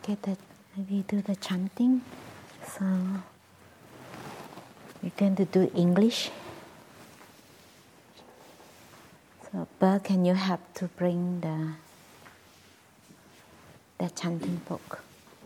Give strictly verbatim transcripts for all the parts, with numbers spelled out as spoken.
Okay, that we do the chanting. So we're going to do English. So, Burr, can you help to bring the the chanting book?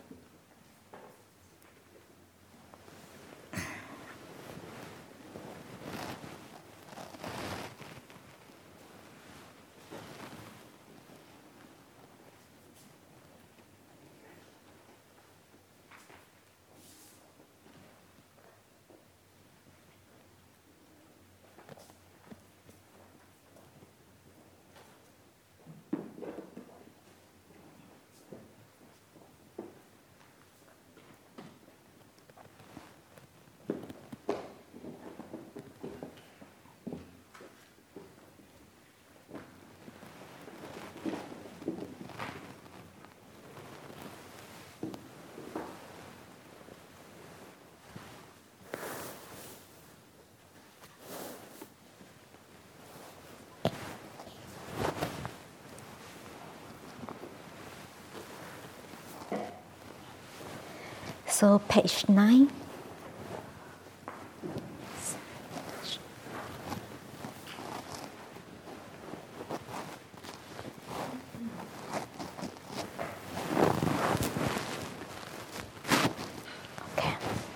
So page nine. Okay.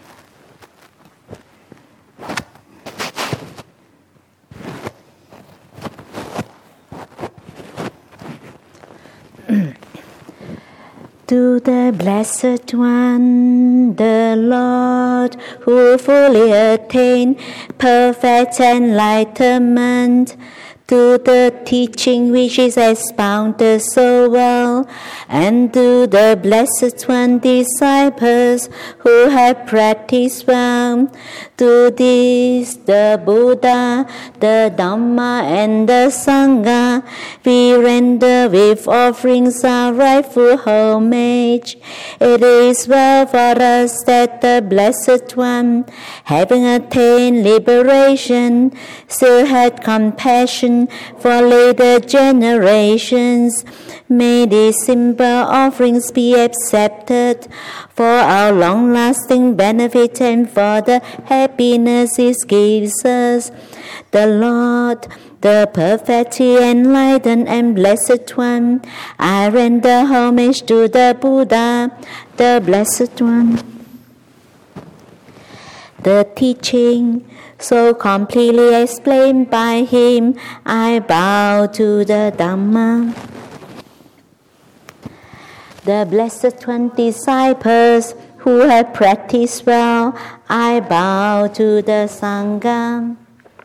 To the Blessed One, the Lord, who fully attained perfect enlightenment, to the teaching which is expounded so well, and to the Blessed One disciples who have practiced well, to this the Buddha, the Dhamma, and the Sangha, we render with offerings our rightful homage. It is well for us that the Blessed One, having attained liberation, still had compassion for later generations. May these simple offerings be accepted for our long-lasting benefit and for the happiness it gives us. The Lord, the perfectly enlightened and Blessed One, I render homage to the Buddha, the Blessed One. The teaching so completely explained by him, I bow to the Dhamma. The Blessed One disciples who have practiced well, I bow to the Sangha.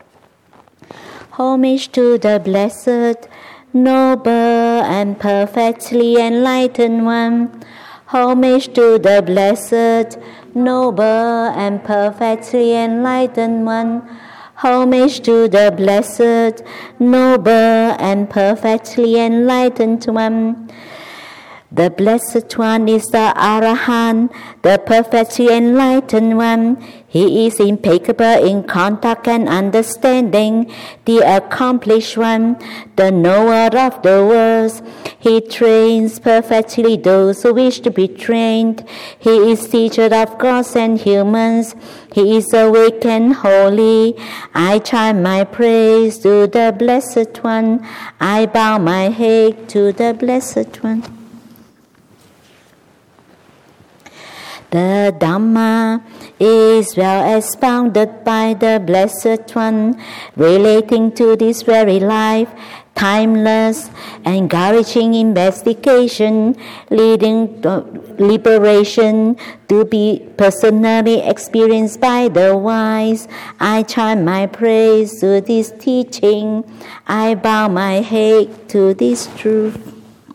Homage to the Blessed, Noble, and perfectly enlightened One. Homage to the Blessed, Noble, and perfectly enlightened One. Homage to the Blessed, Noble, and perfectly enlightened One. The Blessed One is the Arahant, the perfectly enlightened One. He is impeccable in conduct and understanding, the accomplished One, the knower of the worlds. He trains perfectly those who wish to be trained. He is teacher of gods and humans. He is awake and holy. I chant my praise to the Blessed One. I bow my head to the Blessed One. The Dhamma is well expounded by the Blessed One, relating to this very life, timeless, encouraging investigation, leading to liberation to be personally experienced by the wise. I chant my praise to this teaching. I bow my head to this truth.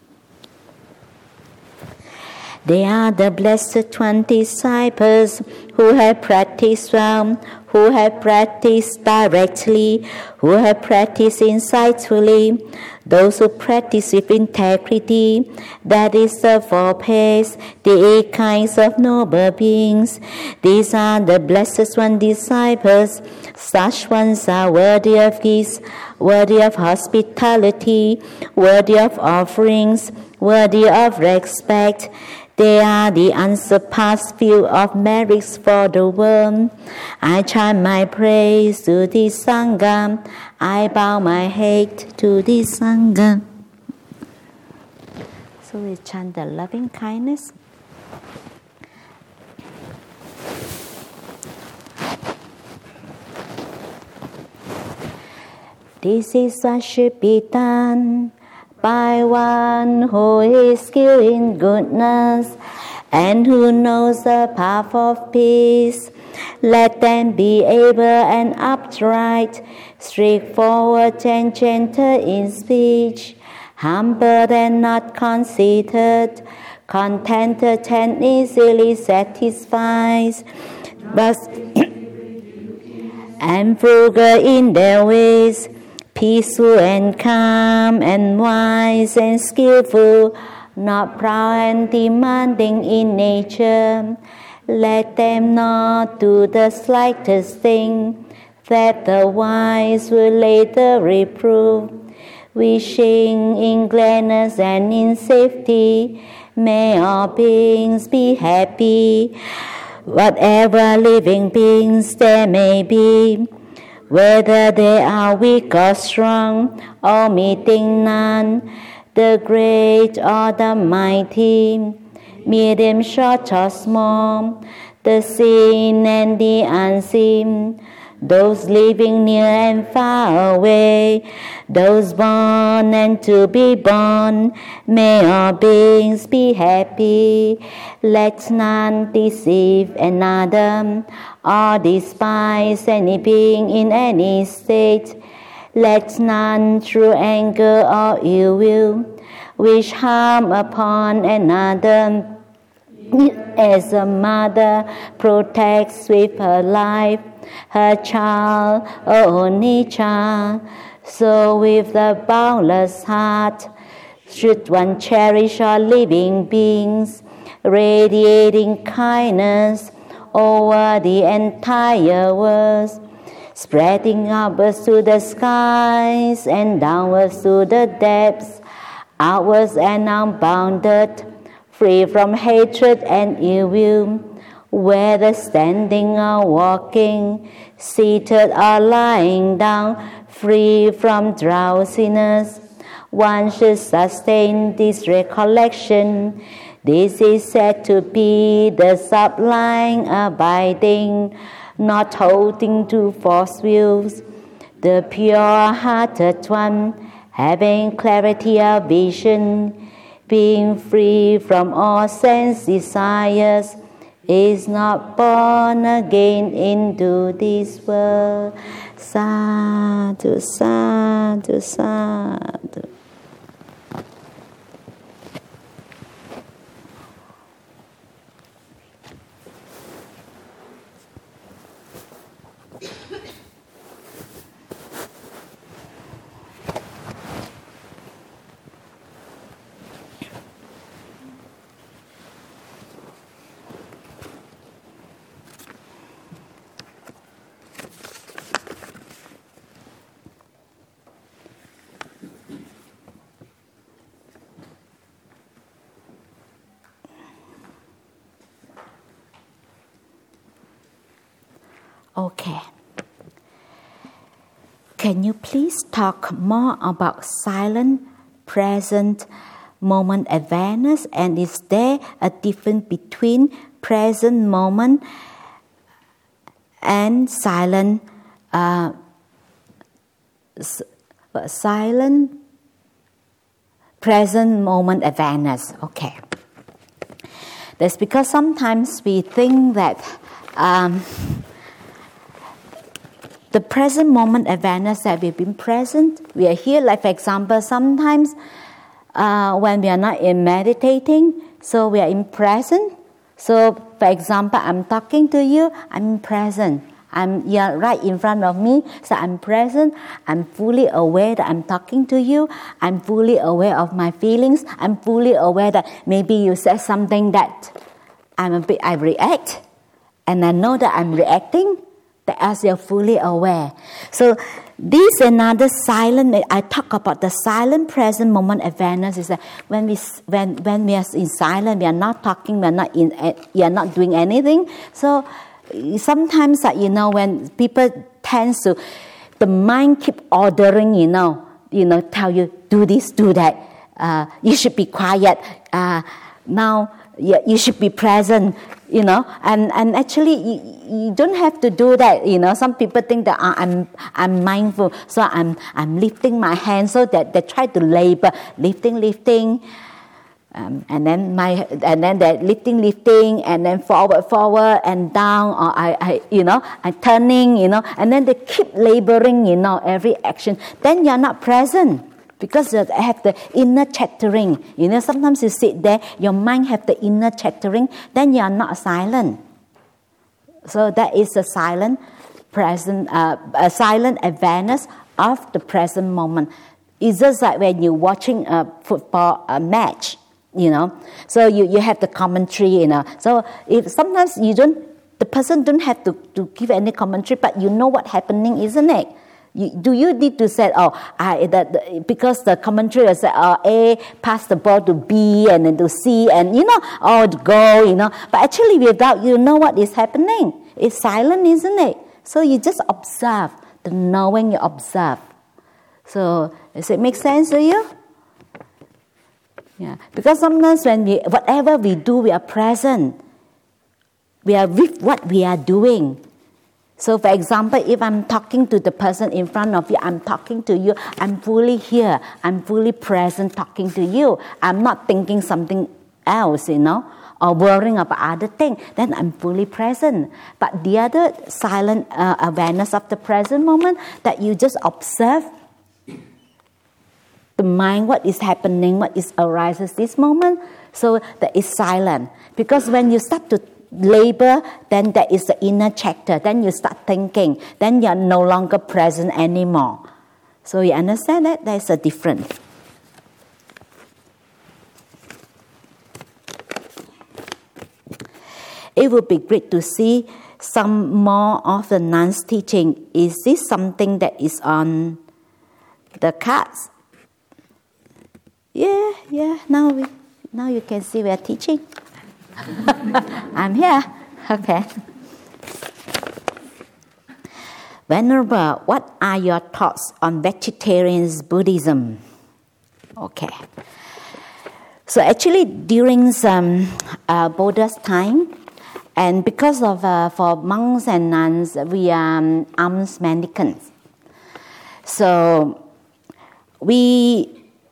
They are the Blessed One disciples who have practiced well, who have practiced directly, who have practiced insightfully, those who practice with integrity, that is the four pairs, the eight kinds of noble beings. These are the Blessed One disciples. Such ones are worthy of gifts, worthy of hospitality, worthy of offerings, worthy of respect. They are the unsurpassed field of merits for the world. I chant my praise to the Sangha. I bow my head to the Sangha. So we chant the loving kindness. This is what should be done by one who is skilled in goodness and who knows the path of peace. Let them be able and upright, straightforward and gentle in speech, humble and not conceited, contented and easily satisfied, but and frugal in their ways, peaceful and calm and wise and skillful, not proud and demanding in nature. Let them not do the slightest thing that the wise will later reprove. Wishing in gladness and in safety, may all beings be happy, whatever living beings there may be, whether they are weak or strong, or meeting none, the great or the mighty, medium, short or small, the seen and the unseen, those living near and far away, those born and to be born, may all beings be happy. Let none deceive another, or despise any being in any state. Let none through anger or ill will wish harm upon another. As a mother protects with her life her child, her only child, so with the boundless heart should one cherish all living beings, radiating kindness over the entire world, spreading upwards to the skies and downwards to the depths, outwards and unbounded, free from hatred and ill will, whether standing or walking, seated or lying down, free from drowsiness. One should sustain this recollection. This is said to be the sublime abiding, not holding to false views. The pure-hearted one, having clarity of vision, being free from all sense desires, is not born again into this world. Sadhu, sadhu, sadhu. Okay. Can you please talk more about silent, present moment awareness, and is there a difference between present moment and silent, uh, silent, present moment awareness? Okay. That's because sometimes we think that um, the present moment awareness that we've been present, we are here, like for example, sometimes uh, when we are not in meditating, so we are in present. So for example, I'm talking to you, I'm present. I'm you're right in front of me, so I'm present. I'm fully aware that I'm talking to you. I'm fully aware of my feelings. I'm fully aware that maybe you said something that I'm a bit, I react, and I know that I'm reacting. That as you're fully aware. So this another silent, I talk about the silent present moment awareness is that when we when when we are in silence, we are not talking, we are not in, we are not doing anything. So sometimes, you know, when people tend to, the mind keep ordering, you know, you know, tell you do this, do that. Uh, you should be quiet. Uh, now you, you should be present. You know, and, and actually you, you don't have to do that. You know, some people think that uh, I'm I'm mindful, so I'm I'm lifting my hands, so that they try to labor, lifting, lifting, um, and then my and then they're lifting, lifting, and then forward, forward, and down, or I, I you know, I'm turning, you know, and then they keep laboring, you know, every action. Then you're not present. Because you have the inner chattering. You know, sometimes you sit there, your mind have the inner chattering, then you are not silent. So that is a silent present, uh, a silent awareness of the present moment. It's just like when you're watching a football a match, you know. So you, you have the commentary, you know. So if sometimes you don't, the person don't have to, to give any commentary, but you know what's happening, isn't it? You, do you need to say, oh, I, that, because the commentary will say, oh, A, pass the ball to B, and then to C, and, you know, oh, to go, you know. But actually, without you know what is happening, it's silent, isn't it? So you just observe, the knowing you observe. So, does it make sense to you? Yeah. Because sometimes when we, whatever we do, we are present. We are with what we are doing. So, for example, if I'm talking to the person in front of you, I'm talking to you, I'm fully here, I'm fully present talking to you. I'm not thinking something else, you know, or worrying about other things. Then I'm fully present. But the other silent uh, awareness of the present moment, that you just observe the mind, what is happening, what is arises this moment, so that is silent. Because when you start to labor, then there is the inner chatter. Then you start thinking. Then you are no longer present anymore. So you understand that? There's a difference. It would be great to see some more of the nuns' teaching. Is this something that is on the cards? Yeah, yeah. Now we, now you can see we are teaching. I'm here. Okay. Venerable, what are your thoughts on vegetarian Buddhism? Okay. So actually, during some uh, Buddha's time, and because of uh, for monks and nuns, we are um, alms mendicants. So we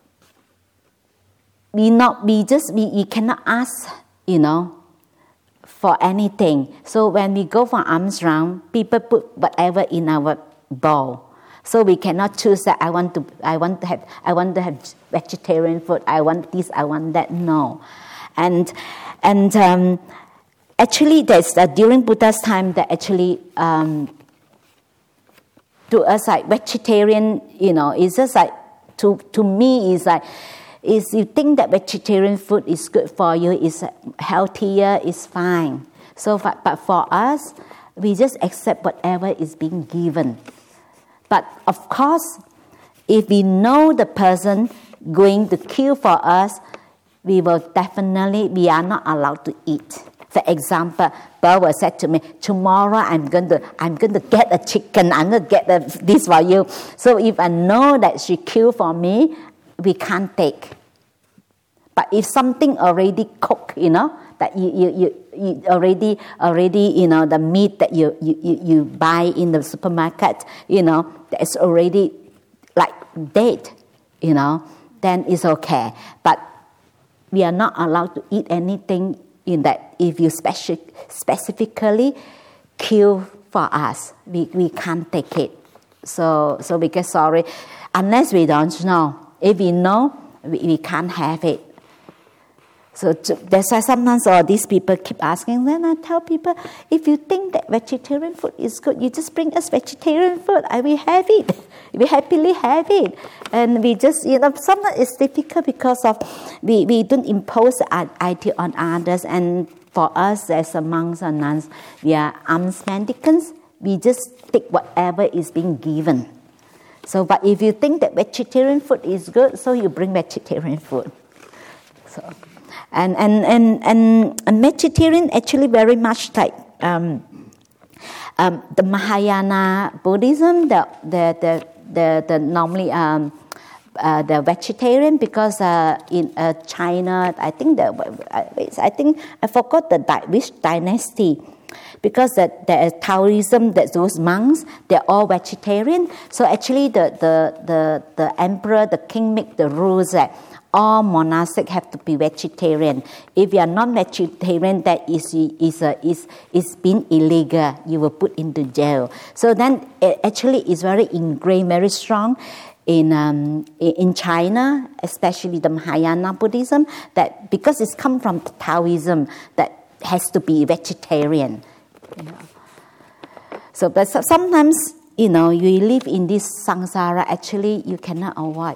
we not we just we, we cannot ask, you know, for anything. So when we go for alms round, people put whatever in our bowl. So we cannot choose that I want to I want to have I want to have vegetarian food. I want this. I want that. No, and and um, actually, there's uh, during Buddha's time that actually um, to us like vegetarian, you know, it's just like to to me is like. Is you think that vegetarian food is good for you, is healthier, is fine. So, for, but for us, we just accept whatever is being given. But of course, if we know the person going to kill for us, we will definitely, we are not allowed to eat. For example, Barbara said to me, tomorrow I'm going to, I'm going to get a chicken, I'm going to get a, this for you. So if I know that she killed for me, we can't take. But if something already cooked, you know, that you, you, you, you already, already, you know, the meat that you, you, you buy in the supermarket, you know, that's already like dead, you know, then it's okay. But we are not allowed to eat anything in that. If you specific, specifically kill for us, we, we can't take it. So, so we get sorry. Unless we don't know. If we know, we, we can't have it. So to, that's why sometimes all these people keep asking. Then I tell people, if you think that vegetarian food is good, you just bring us vegetarian food. I will have it. We happily have it. And we just, you know, sometimes it's difficult because of we, we don't impose the idea on others. And for us as a monks and nuns, we are alms mendicants. We just take whatever is being given. So, but if you think that vegetarian food is good, so you bring vegetarian food. So, and and and and, and vegetarian actually very much like um, um, the Mahayana Buddhism, the the the the, the normally um, uh, the vegetarian, because uh, in uh, China, I think the I think I forgot the which dynasty. Because that there is Taoism, that those monks, they're all vegetarian. So actually the, the, the, the emperor, the king make the rules that all monastics have to be vegetarian. If you are not vegetarian, that is is a, is is being illegal. You will put into jail. So then it actually is very ingrained, very strong in um, in China, especially the Mahayana Buddhism, that because it's come from Taoism, that has to be vegetarian. You know. So, but sometimes, you know, you live in this samsara, actually you cannot avoid.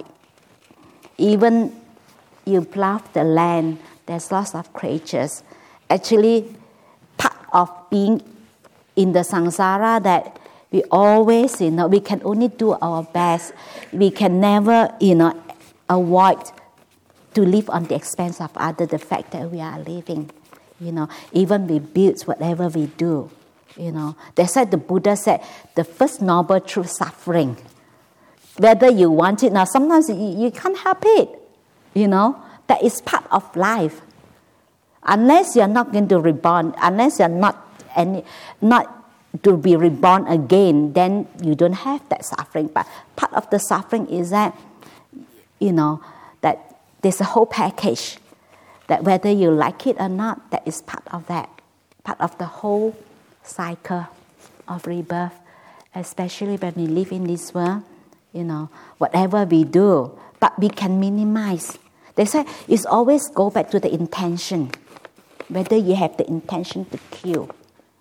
Even you plow the land, there's lots of creatures. Actually, part of being in the samsara that we always, you know, we can only do our best. We can never, you know, avoid to live on the expense of others, the fact that we are living. You know, even we build whatever we do, you know. That's why the Buddha said the first noble truth, suffering. Whether you want it now, sometimes you, you can't help it, you know. That is part of life. Unless you're not going to reborn, unless you're not any, not to be reborn again, then you don't have that suffering. But part of the suffering is that, you know, that there's a whole package. That whether you like it or not, that is part of that, part of the whole cycle of rebirth, especially when we live in this world, you know, whatever we do, but we can minimize. They say it's always go back to the intention, whether you have the intention to kill.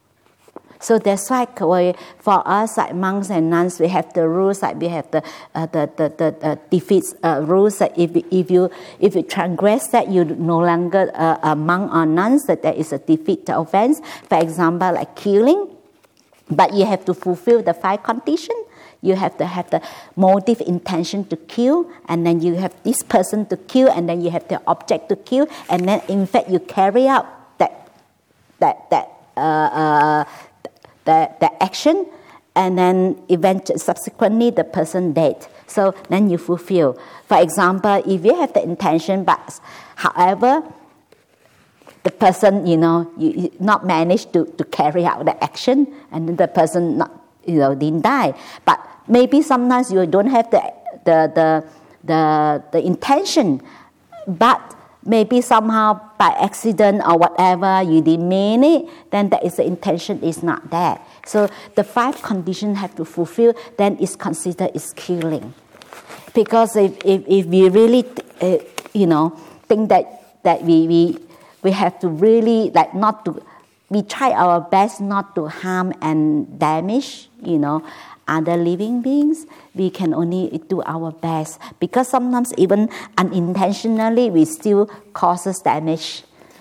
So that's why for us, like monks and nuns, we have the rules, like we have the uh, the the, the uh, defeats uh, rules. That if if you if you transgress that, you no longer uh, a monk or nuns. That there is a defeat the offense. For example, like killing, but you have to fulfill the five conditions. You have to have the motive, intention to kill, and then you have this person to kill, and then you have the object to kill, and then in fact you carry out that that that. Uh, uh, The, the action, and then eventually, subsequently, the person dead. So then you fulfill. For example, if you have the intention, but however, the person, you know, you, you not managed to, to carry out the action, and then the person not, you know, didn't die. But maybe sometimes you don't have the the the the, the intention, but maybe somehow by accident or whatever you didn't mean it, then that is the intention is not there. So the five conditions have to fulfill, then it's considered is killing. Because if if, if we really, uh, you know, think that that we, we we have to really like not to, we try our best not to harm and damage, you know, other living beings, we can only do our best. Because sometimes even unintentionally, we still causes damage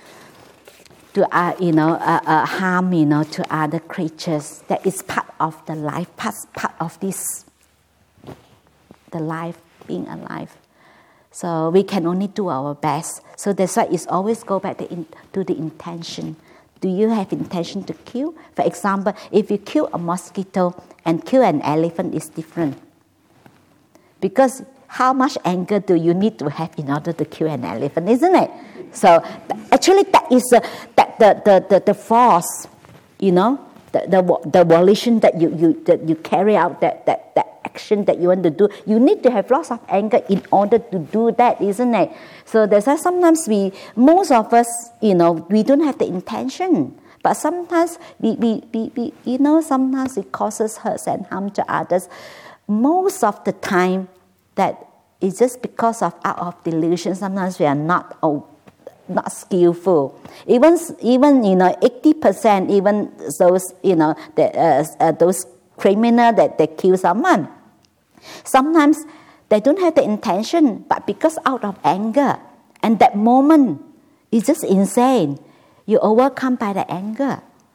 to, uh, you know, uh, uh, harm, you know, to other creatures. That is part of the life, part, part of this, the life, being alive. So we can only do our best. So that's why it's always go back to, in, to the intention. Do you have intention to kill? For example, if you kill a mosquito and kill an elephant, is different. Because how much anger do you need to have in order to kill an elephant, isn't it? So actually, that is uh, that the, the, the, the force, you know, the the, the volition that you you that you carry out that, that that action that you want to do. You need to have lots of anger in order to do that, isn't it? So there's why sometimes we, most of us, you know, we don't have the intention. But sometimes we, we, we, we you know, sometimes it causes hurt and harm to others. Most of the time, that is just because of out of delusion. Sometimes we are not oh, not skillful. Even even you know, eighty percent. Even those you know, the, uh, uh, those criminal that they kill someone. Sometimes they don't have the intention, but because out of anger, and that moment is just insane. You overcome by the anger.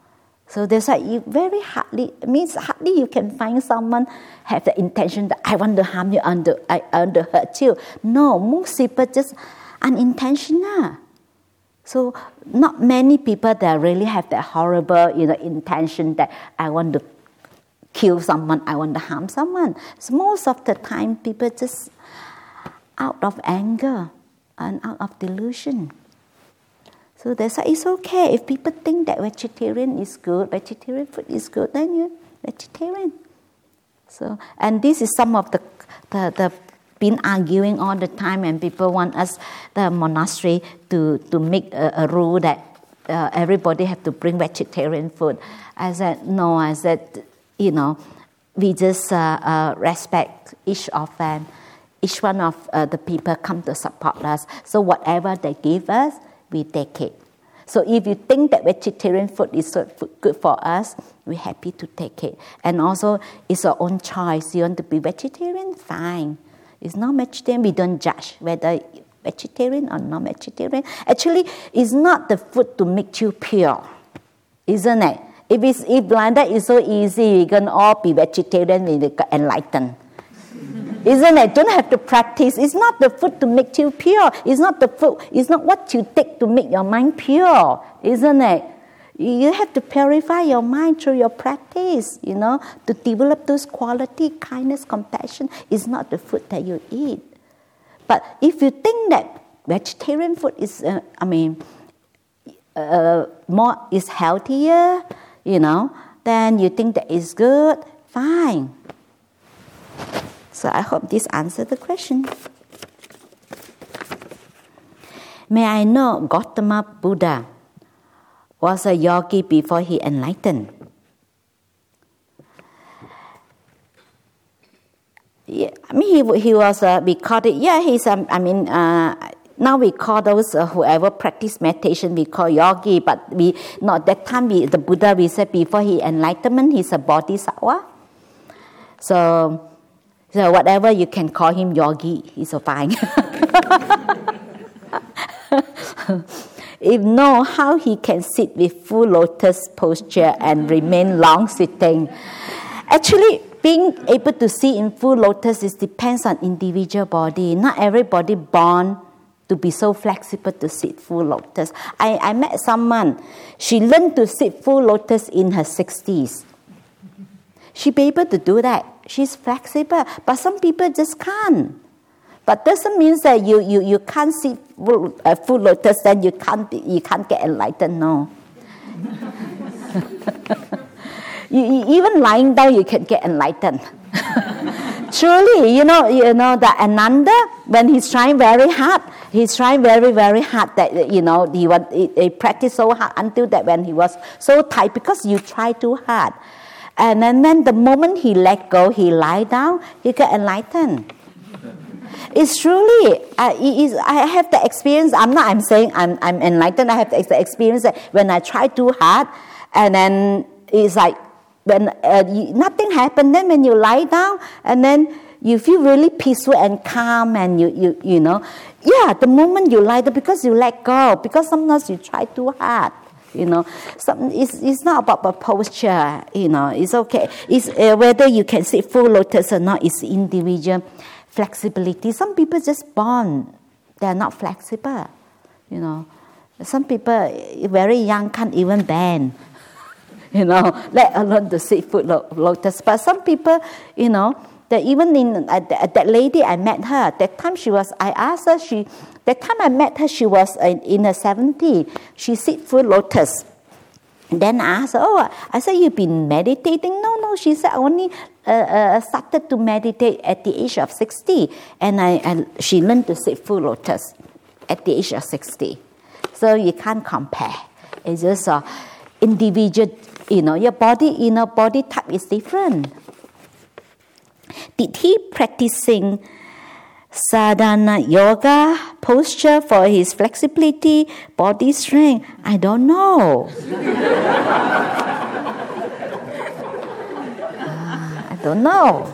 So that's why you very hardly, it means hardly you can find someone have the intention that I want to harm you, I want to, I want to hurt you. No, most people just unintentional. So not many people that really have that horrible, you know, intention that I want to kill someone, I want to harm someone. So most of the time people just out of anger and out of delusion. So that's why it's okay. If people think that vegetarian is good, vegetarian food is good, then you're vegetarian. So, and this is some of the, the, the been arguing all the time, and people want us, the monastery, to, to make a, a rule that uh, everybody have to bring vegetarian food. I said, no, I said, you know, we just uh, uh, respect each of them. Each one of uh, the people come to support us. So whatever they give us, we take it. So if you think that vegetarian food is good for us, we're happy to take it. And also, it's our own choice. You want to be vegetarian? Fine. It's not vegetarian. We don't judge whether vegetarian or non-vegetarian. Actually, it's not the food to make you pure, isn't it? If it's if like that, it's so easy. We can all be vegetarian when we get enlightened. Isn't it? Don't have to practice. It's not the food to make you pure. It's not the food. It's not what you take to make your mind pure. Isn't it? You have to purify your mind through your practice, you know, to develop those quality, kindness, compassion. It's not the food that you eat. But if you think that vegetarian food is, uh, I mean, uh, more is healthier, you know, then you think that is good, fine. So I hope this answered the question. May I know Gautama Buddha was a yogi before he enlightened? Yeah, I mean, he, he was, uh, we call it, yeah, he's, um, I mean, uh, now we call those uh, whoever practice meditation, we call yogi, but we, not that time, we, the Buddha, we said before he enlightenment, he's a bodhisattva. So, so whatever you can call him yogi, he's so fine. If know how he can sit with full lotus posture and remain long sitting. Actually, being able to sit in full lotus is depends on individual body. Not everybody born to be so flexible to sit full lotus. I, I met someone, she learned to sit full lotus in her sixties. She be able to do that. She's flexible, but some people just can't. But doesn't mean that you, you, you can't sit full, uh, full lotus, then you can't you can't get enlightened. No. you, you, even lying down, you can get enlightened. Truly, you know, you know that Ananda, when he's trying very hard, he's trying very very hard. That you know he was he, he practiced so hard until that when he was so tight because you try too hard. And then, then the moment he let go, he lie down, he got enlightened. It's truly, uh, it is, I have the experience, I'm not, I'm saying I'm, I'm enlightened, I have the experience that when I try too hard, and then it's like, when uh, you, nothing happened, then when you lie down, and then you feel really peaceful and calm, and you, you, you know, yeah, the moment you lie down, because you let go, because sometimes you try too hard. You know, some, it's, it's not about the posture, you know, it's okay. It's uh, whether you can sit full lotus or not, it's individual flexibility. Some people just born, they're not flexible, you know. Some people very young can't even bend, you know, let alone to sit full lotus. But some people, you know, that even in uh, that, that lady, I met her, that time she was, I asked her, she, that time I met her, she was in, in her seventies. She sit full lotus. And then I asked her, oh, I said, you've been meditating? No, no, she said, I only uh, uh, started to meditate at the age of sixty. And I, I, she learned to sit full lotus at the age of sixty. So you can't compare. It's just uh, individual, you know, your body, you know, body type is different. Did he practicing sadhana yoga posture for his flexibility, body strength? I don't know. uh, I don't know.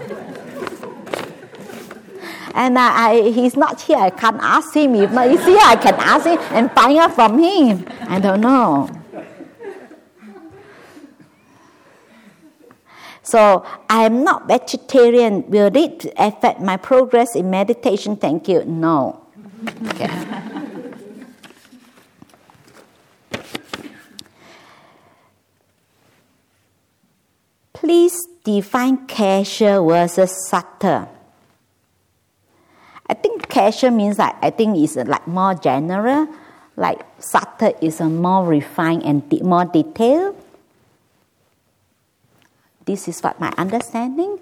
And I, I, he's not here. I can't ask him. If not, he's here, I can ask him and find out from him. I don't know. So I am not vegetarian. Will it affect my progress in meditation? Thank you. No. Okay. Please define casual versus subtle. I think casual means like, I think it's like more general. Like subtle is a more refined and de- more detailed. This is what my understanding.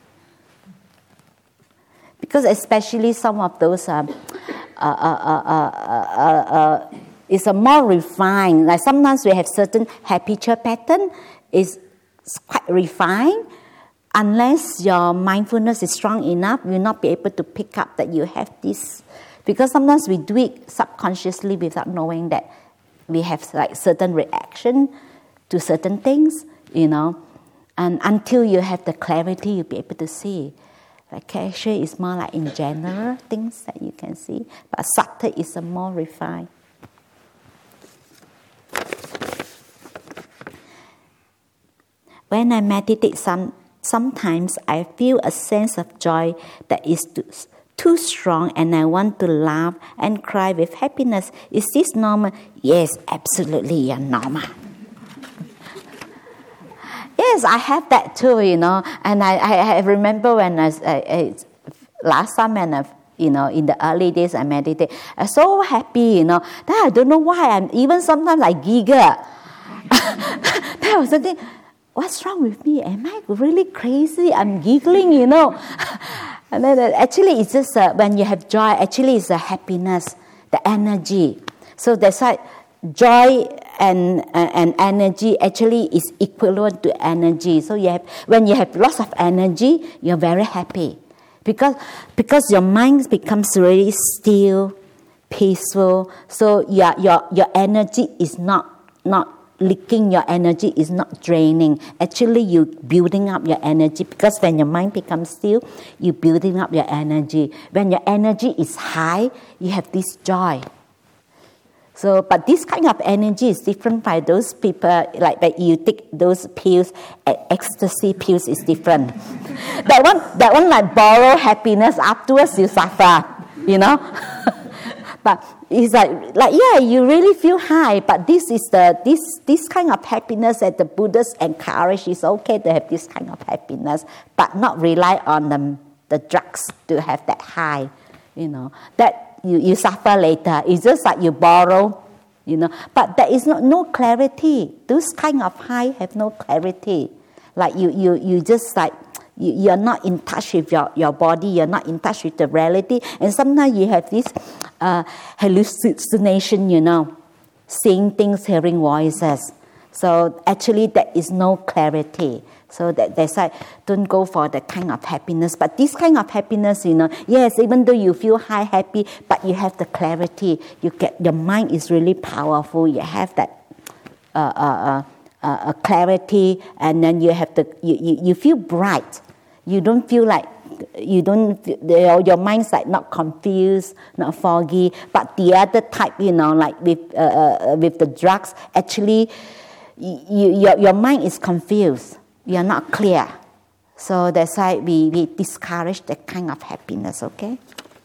Because especially some of those, um, uh, uh, uh, uh, uh, uh, is a more refined. Like sometimes we have certain habitual pattern. Is quite refined. Unless your mindfulness is strong enough, you'll not be able to pick up that you have this. Because sometimes we do it subconsciously without knowing that we have like certain reaction to certain things, you know. And until you have the clarity, you'll be able to see. Like casual is more like in general things that you can see. But subtle is a more refined. When I meditate, some, sometimes I feel a sense of joy that is too, too strong and I want to laugh and cry with happiness. Is this normal? Yes, absolutely, you're normal. Yes, I have that too, you know. And I, I, I remember when I, I, I last time when I, you know, in the early days I meditate, I was so happy, you know. Then I don't know why, I'm even sometimes I giggle. Then I was thinking, what's wrong with me? Am I really crazy? I'm giggling, you know. And then uh, actually it's just uh, when you have joy, actually it's the happiness, the energy. So that's why joy and uh, and energy actually is equivalent to energy. So you have, when you have lots of energy, you're very happy. Because, because your mind becomes really still, peaceful. So your, your, your energy is not, not leaking, your energy is not draining. Actually, you're building up your energy, because when your mind becomes still, you're building up your energy. When your energy is high, you have this joy. So, but this kind of energy is different by those people, like that you take those pills, ecstasy pills is different. that one, that one like borrow happiness, afterwards you suffer, you know. But it's like, like yeah, you really feel high. But this is the this this kind of happiness that the Buddhists encourage. It's okay to have this kind of happiness, but not rely on the the drugs to have that high, you know. That you, you suffer later. It's just like you borrow, you know. But there is no no clarity. Those kind of high have no clarity. Like you you you just like. You're not in touch with your, your body, you're not in touch with the reality. And sometimes you have this uh, hallucination, you know, seeing things, hearing voices. So actually there is no clarity. So that, that's why don't go for that kind of happiness. But this kind of happiness, you know, yes, even though you feel high, happy, but you have the clarity. You get, your mind is really powerful. You have that uh, uh, uh, uh, clarity, and then you have the, you, you, you feel bright. You don't feel like, you don't, your, your mind's like not confused, not foggy. But the other type, you know, like with uh, uh, with the drugs, actually, you, your, your mind is confused. You're not clear. So that's why we, we discourage that kind of happiness, okay?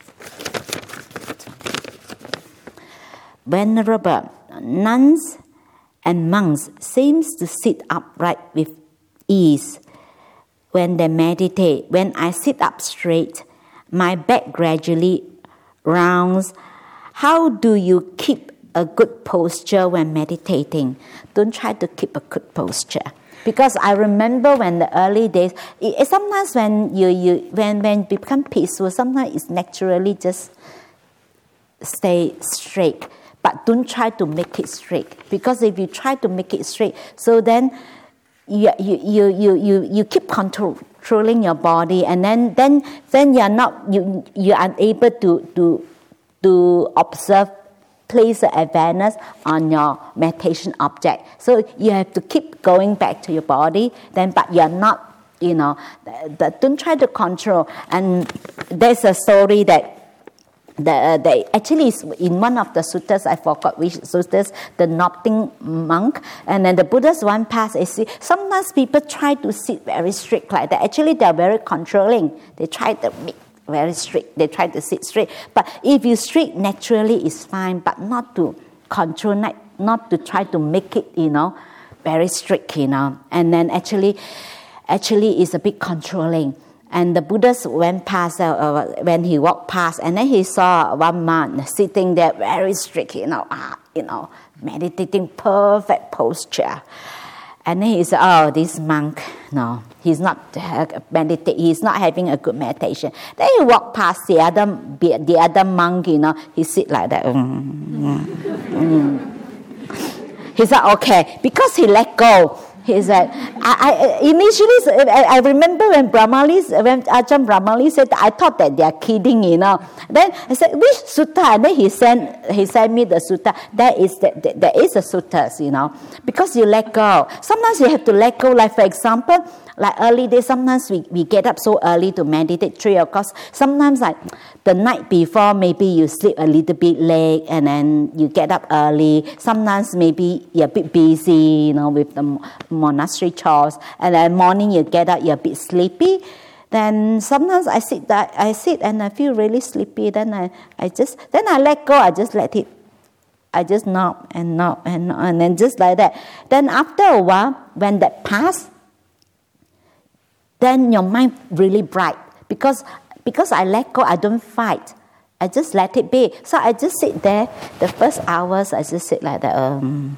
Venerable nuns and monks seems to sit upright with ease when they meditate. When I sit up straight, my back gradually rounds. How do you keep a good posture when meditating? Don't try to keep a good posture. Because I remember when the early days, it, sometimes when you, you when, when you become peaceful, sometimes it's naturally just stay straight. But don't try to make it straight. Because if you try to make it straight, so then You, you, you, you, you keep control, controlling your body, and then, then, then you're not, you, you're unable to, to, to observe, place the awareness on your meditation object. So you have to keep going back to your body, then, but you're not, you know, the, don't try to control. And there's a story that The, uh, the, actually, is in one of the suttas, I forgot which suttas, the nodding monk, and then the Buddha's one pass. I see sometimes people try to sit very strict like that. Actually, they are very controlling. They try to be very strict. They try to sit straight. But if you strict naturally, it's fine. But not to control, not, not to try to make it, you know, very strict, you know. And then actually, actually, it's a bit controlling. And the Buddha went past, uh, when he walked past, and then he saw one man sitting there very strict, you know, ah, you know, meditating, perfect posture. And then he said, oh, this monk, no, he's not uh, medita- he's not having a good meditation. Then he walked past the other, the other monk, you know, he sit like that. Mm, mm, mm. He said, okay, because he let go. He said, I, I initially, I, I remember when Brahmali, when Ajahn Brahmali said, I thought that they are kidding, you know. Then I said, which sutta? And then he sent, he sent me the sutta. There is, the, the, there is a suttas, you know, because you let go. Sometimes you have to let go. Like, for example, like early days, sometimes we, we get up so early to meditate, three o'clock. Sometimes like the night before, maybe you sleep a little bit late and then you get up early. Sometimes maybe you're a bit busy, you know, with the monastery chores. And then morning you get up, you're a bit sleepy. Then sometimes I sit that I sit and I feel really sleepy. Then I, I just, then I let go, I just let it. I just nod and nod and nod, and then just like that. Then after a while, when that passed, then your mind really bright. Because because I let go, I don't fight. I just let it be. So I just sit there. The first hours, I just sit like that. Um,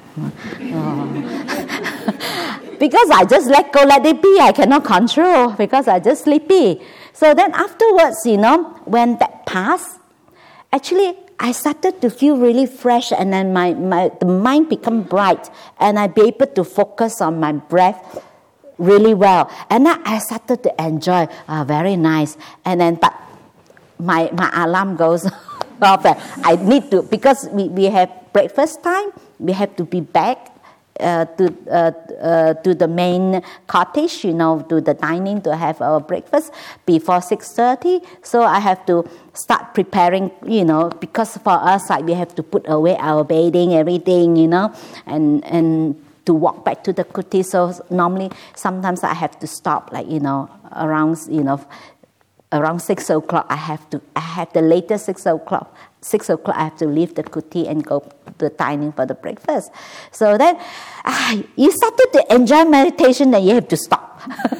oh. Because I just let go, let it be. I cannot control because I just sleepy. So then afterwards, you know, when that passed, actually I started to feel really fresh, and then my, my the mind become bright, and I be able to focus on my breath really well. And then I started to enjoy, uh, very nice. And then, but my my alarm goes off. I need to, because we, we have breakfast time, we have to be back uh, to uh, uh, to the main cottage, you know, to the dining to have our breakfast before six thirty. So I have to start preparing, you know, because for us, like, we have to put away our bedding, everything, you know, and and to walk back to the kuti. So normally, sometimes I have to stop, like, you know, around, you know, around six o'clock. I have to, I have the latest six o'clock. Six o'clock, I have to leave the kuti and go to the dining for the breakfast. So then, ah, you started to enjoy meditation, then you have to stop.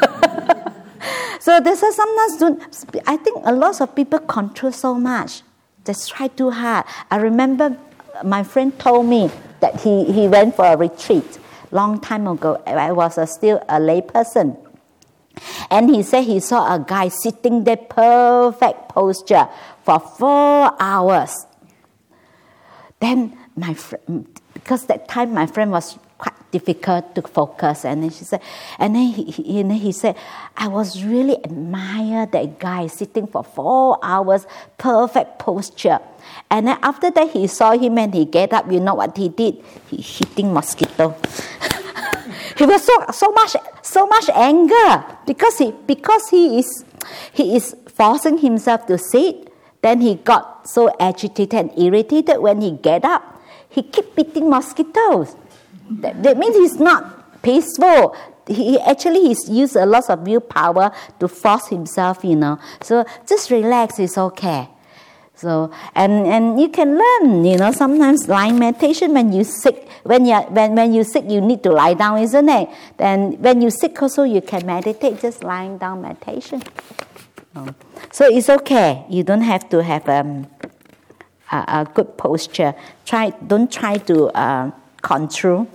So this is sometimes, don't, I think a lot of people control so much. Just try too hard. I remember my friend told me that he, he went for a retreat long time ago. I was a, still a lay person. And he said he saw a guy sitting there, perfect posture, for four hours. Then my friend, because that time my friend was quite difficult to focus, and then she said, and then he, he, and then he said, I was really admire that guy sitting for four hours, perfect posture. And then after that, he saw him and he get up. You know what he did? He hitting mosquito. He was so so much so much anger because he because he is he is forcing himself to sit. Then he got so agitated and irritated when he get up. He keep beating mosquitoes. That, that means he's not peaceful. He actually he's used a lot of willpower to force himself, you know. So just relax, it's okay. So and, and you can learn, you know, sometimes lying meditation when you sick, when you when when you sick you need to lie down, isn't it? Then when you sick also you can meditate, just lying down meditation. Um, so it's okay. You don't have to have um, a, a good posture. Try don't try to uh, control.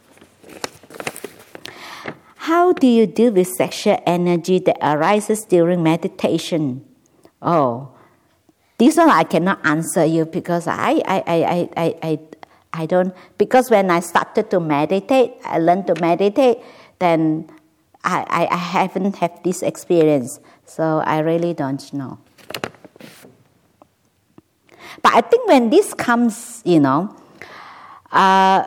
How do you deal with sexual energy that arises during meditation? Oh. This one I cannot answer you because I, I, I, I, I, I don't, because when I started to meditate, I learned to meditate, then I, I, I haven't had this experience. So I really don't know. But I think when this comes, you know, uh,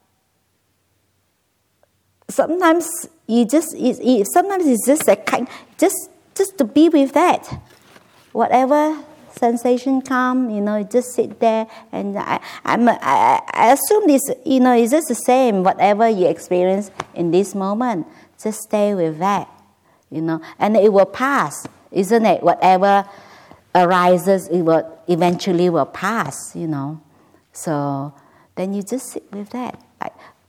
sometimes you just, it, it, sometimes it's just a kind, just, just to be with that. Whatever sensation come, you know, you just sit there, and I, I'm, I, I assume this, you know, it's just the same, whatever you experience in this moment, just stay with that, you know, and it will pass, isn't it? Whatever arises, it will eventually will pass, you know. So then you just sit with that, like,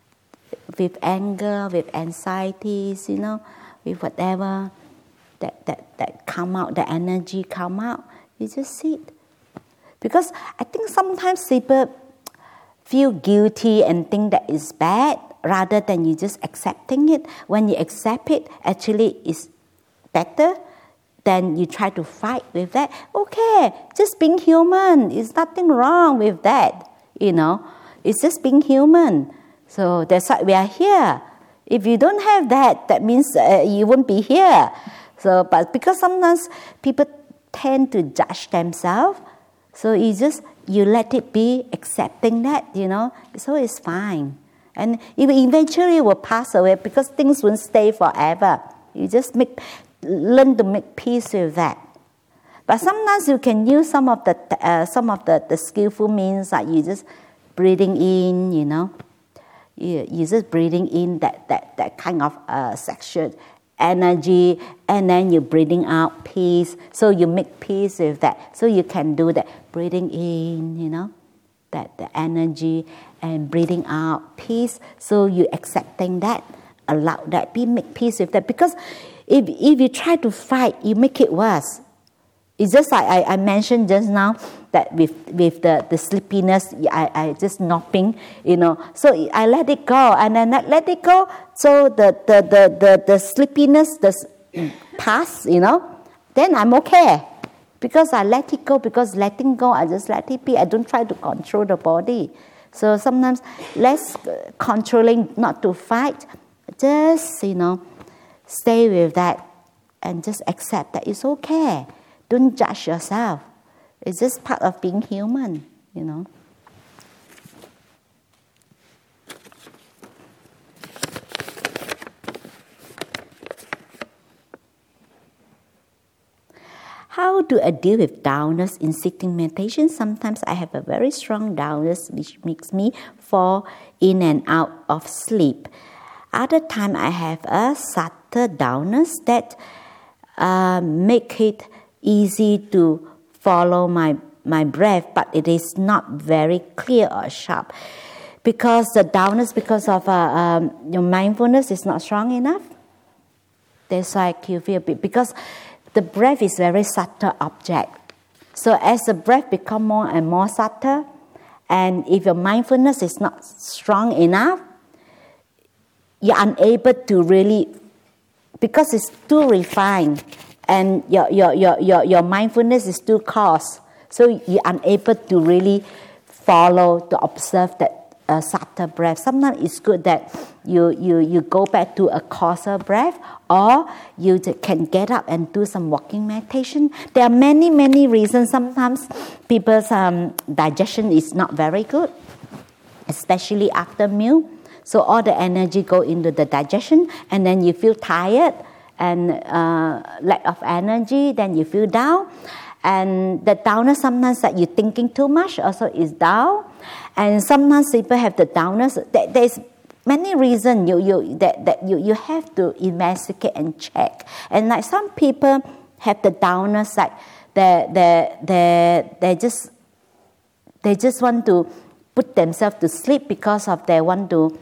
with anger, with anxieties, you know, with whatever that, that, that come out, the energy come out, you just sit. Because I think sometimes people feel guilty and think that it's bad rather than you just accepting it. When you accept it, actually it's better than you try to fight with that. Okay, just being human, there's nothing wrong with that, you know. It's just being human. So that's why we are here. If you don't have that, that means uh, you won't be here. So, but because sometimes people tend to judge themselves, so you just, you let it be, accepting that, you know, so it's fine. And it eventually will pass away because things won't stay forever. You just make, learn to make peace with that. But sometimes you can use some of the uh, some of the, the skillful means, like you just breathing in, you know, you you just breathing in that that that kind of uh, sexual energy, and then you're breathing out peace. So you make peace with that. So you can do that, breathing in, you know, that the energy, and breathing out peace. So you accepting that, allow that, be make peace with that. Because if if you try to fight, you make it worse. It's just like I, I mentioned just now that with with the, the sleepiness, I, I just napping, you know. So I let it go, and then I let it go. So the the the the, the sleepiness does pass, you know. Then I'm okay because I let it go. Because letting go, I just let it be. I don't try to control the body. So sometimes less controlling, not to fight, just, you know, stay with that and just accept that it's okay. Don't judge yourself. It's just part of being human, you know. How do I deal with dullness in sitting meditation? Sometimes I have a very strong dullness which makes me fall in and out of sleep. Other time I have a subtle dullness that uh, make it easy to follow my, my breath, but it is not very clear or sharp. Because the dullness, because of uh, um, your mindfulness is not strong enough. That's why you feel bit, because the breath is very subtle object. So as the breath become more and more subtle, and if your mindfulness is not strong enough, you're unable to really, because it's too refined, and your, your, your, your, your mindfulness is too coarse, so you're unable to really follow, to observe that uh, subtle breath. Sometimes it's good that you, you, you go back to a coarser breath, or you can get up and do some walking meditation. There are many, many reasons. Sometimes people's um, digestion is not very good, especially after meal. So all the energy go into the digestion, and then you feel tired, and uh, lack of energy, then you feel down. And the downness, sometimes that you're thinking too much also is down. And sometimes people have the downness. There's many reasons you, you, that, that you, you have to investigate and check. And like some people have the downness, like they, they, they, they, just, they just want to put themselves to sleep because of they want to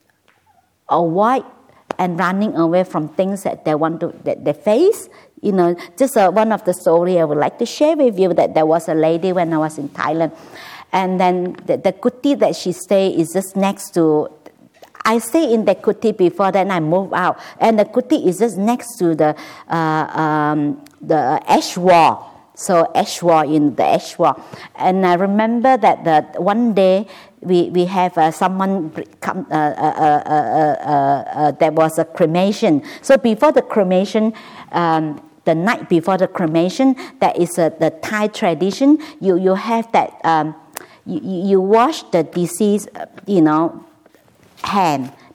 avoid and running away from things that they want to, that they face. You know, just uh, one of the story I would like to share with you, that there was a lady when I was in Thailand, and then the, the kuti that she stayed is just next to, I stayed in the kuti before, then I moved out, and the kuti is just next to the uh, um, the ash wall. So ash wall, in the ash wall. And I remember that the, one day we, we have uh, someone come, uh, uh, uh, uh, uh, uh, there was a cremation. So before the cremation, um, the night before the cremation, that is uh, the Thai tradition. You, you have that, um, you, you wash the deceased, you know, hand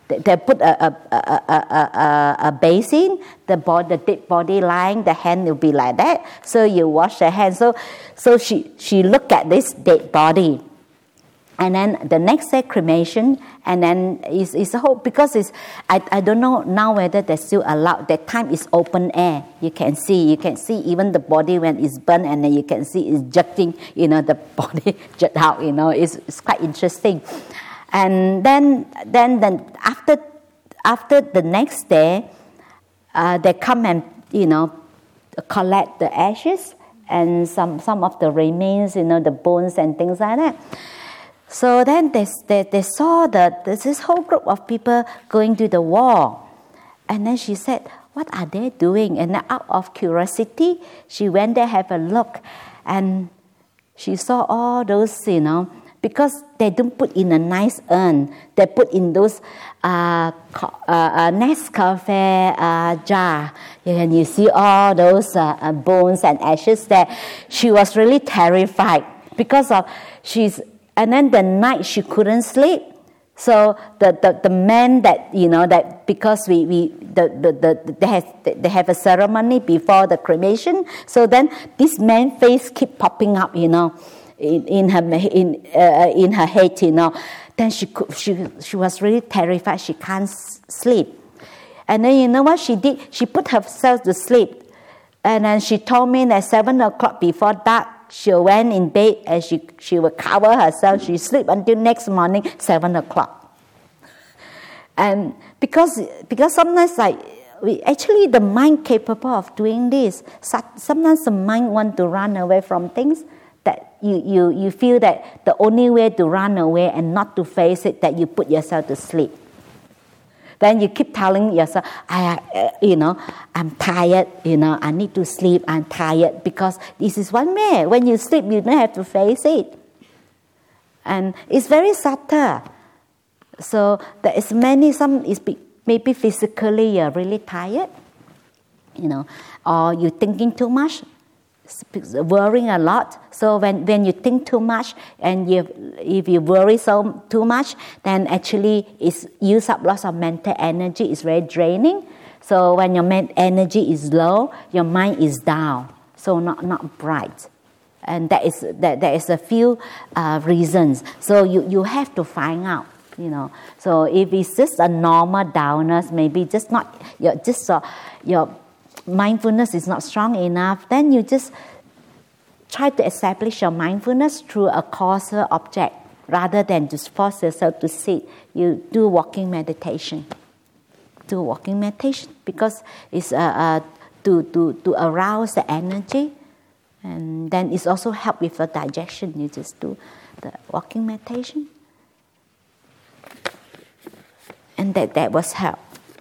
they, they put a, a, a, a, a, a basin, the body, the dead body lying, the hand will be like that. So you wash the hand. So, so she, she looked at this dead body. And then the next day cremation, and then it's, it's a whole, because it's, I, I don't know now whether they're still allowed. That time is open air. You can see, you can see even the body when it's burnt, and then you can see it's jutting, you know, the body jut out, you know, it's, it's quite interesting. And then, then, then after, after the next day, uh, they come and, you know, collect the ashes and some, some of the remains, you know, the bones and things like that. So then they, they, they saw that there's this whole group of people going to the wall. And then she said, what are they doing? And out of curiosity, she went there, have a look. And she saw all those, you know, because they don't put in a nice urn. They put in those uh, uh, uh, Nescafe uh, jar. And you see all those uh, uh, bones and ashes there. She was really terrified because of she's... And then the night she couldn't sleep. So the, the, the man that, you know, that because we, we the, the, the, they, have, they have a ceremony before the cremation. So then this man's face keep popping up, you know, in, in, her, in, uh, in her head, you know. Then she, could, she, she was really terrified. She can't sleep. And then you know what she did? She put herself to sleep. And then she told me that seven o'clock before dark, she went in bed and she, she would cover herself. She sleep until next morning, seven o'clock. And because, because sometimes like, we, actually the mind capable of doing this. Sometimes the mind want to run away from things that you, you, you feel that the only way to run away and not to face it, that you put yourself to sleep. Then you keep telling yourself, I, uh, you know, I'm tired, you know, I need to sleep, I'm tired, because this is one way. When you sleep, you don't have to face it. And it's very subtle. So there is many, some is maybe physically you're really tired, you know, or you're thinking too much, worrying a lot. So when, when you think too much and you, if you worry so too much, then actually it's use up lots of mental energy. It's very draining. So when your mental energy is low, your mind is down, so not, not bright. And that is that there is a few uh, reasons. So you, you have to find out, you know. So if it's just a normal downers, maybe just not your just uh, your mindfulness is not strong enough, then you just try to establish your mindfulness through a causal object rather than just force yourself to sit. You do walking meditation. Do walking meditation because it's uh, uh, to, to, to arouse the energy, and then it's also help with the digestion. You just do the walking meditation, and that, that was help.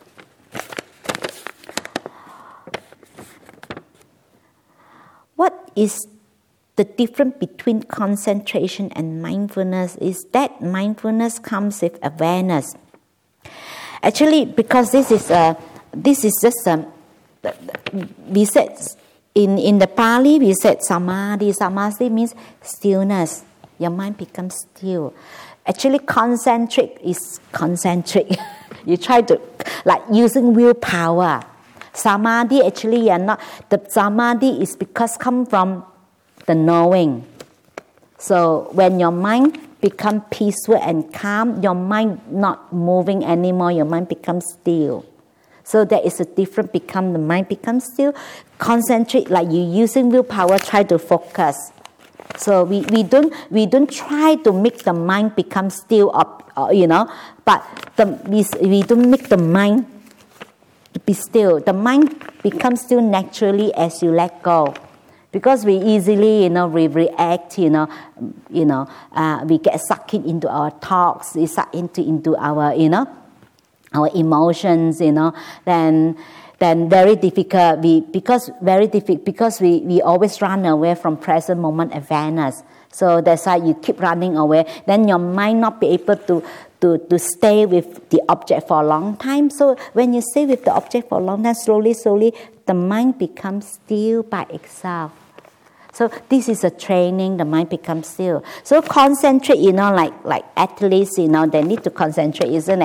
What is the difference between concentration and mindfulness is that mindfulness comes with awareness. Actually, because this is a, this is just a, we said in, in the Pali, we said samadhi. Samadhi means stillness. Your mind becomes still. Actually, concentric is concentric. You try to, like using willpower. Samadhi, actually, you're not, the samadhi is because come from the knowing. So when your mind becomes peaceful and calm, your mind not moving anymore, your mind becomes still. So there is a difference, become the mind becomes still. Concentrate, like you using willpower, try to focus. So we, we don't we don't try to make the mind become still, up, uh, you know, but the, we, we don't make the mind to be still. The mind becomes still naturally as you let go. Because we easily, you know, we react, you know, you know, uh, we get sucked into our thoughts, we suck into into our, you know, our emotions, you know. Then, then very difficult. We because very difficult because we, we always run away from present moment awareness. So that's why you keep running away. Then your mind not be able to to to stay with the object for a long time. So when you stay with the object for a long time, slowly, slowly, the mind becomes still by itself. So this is a training, the mind becomes still. So concentrate, you know, like like athletes, you know, they need to concentrate, isn't it?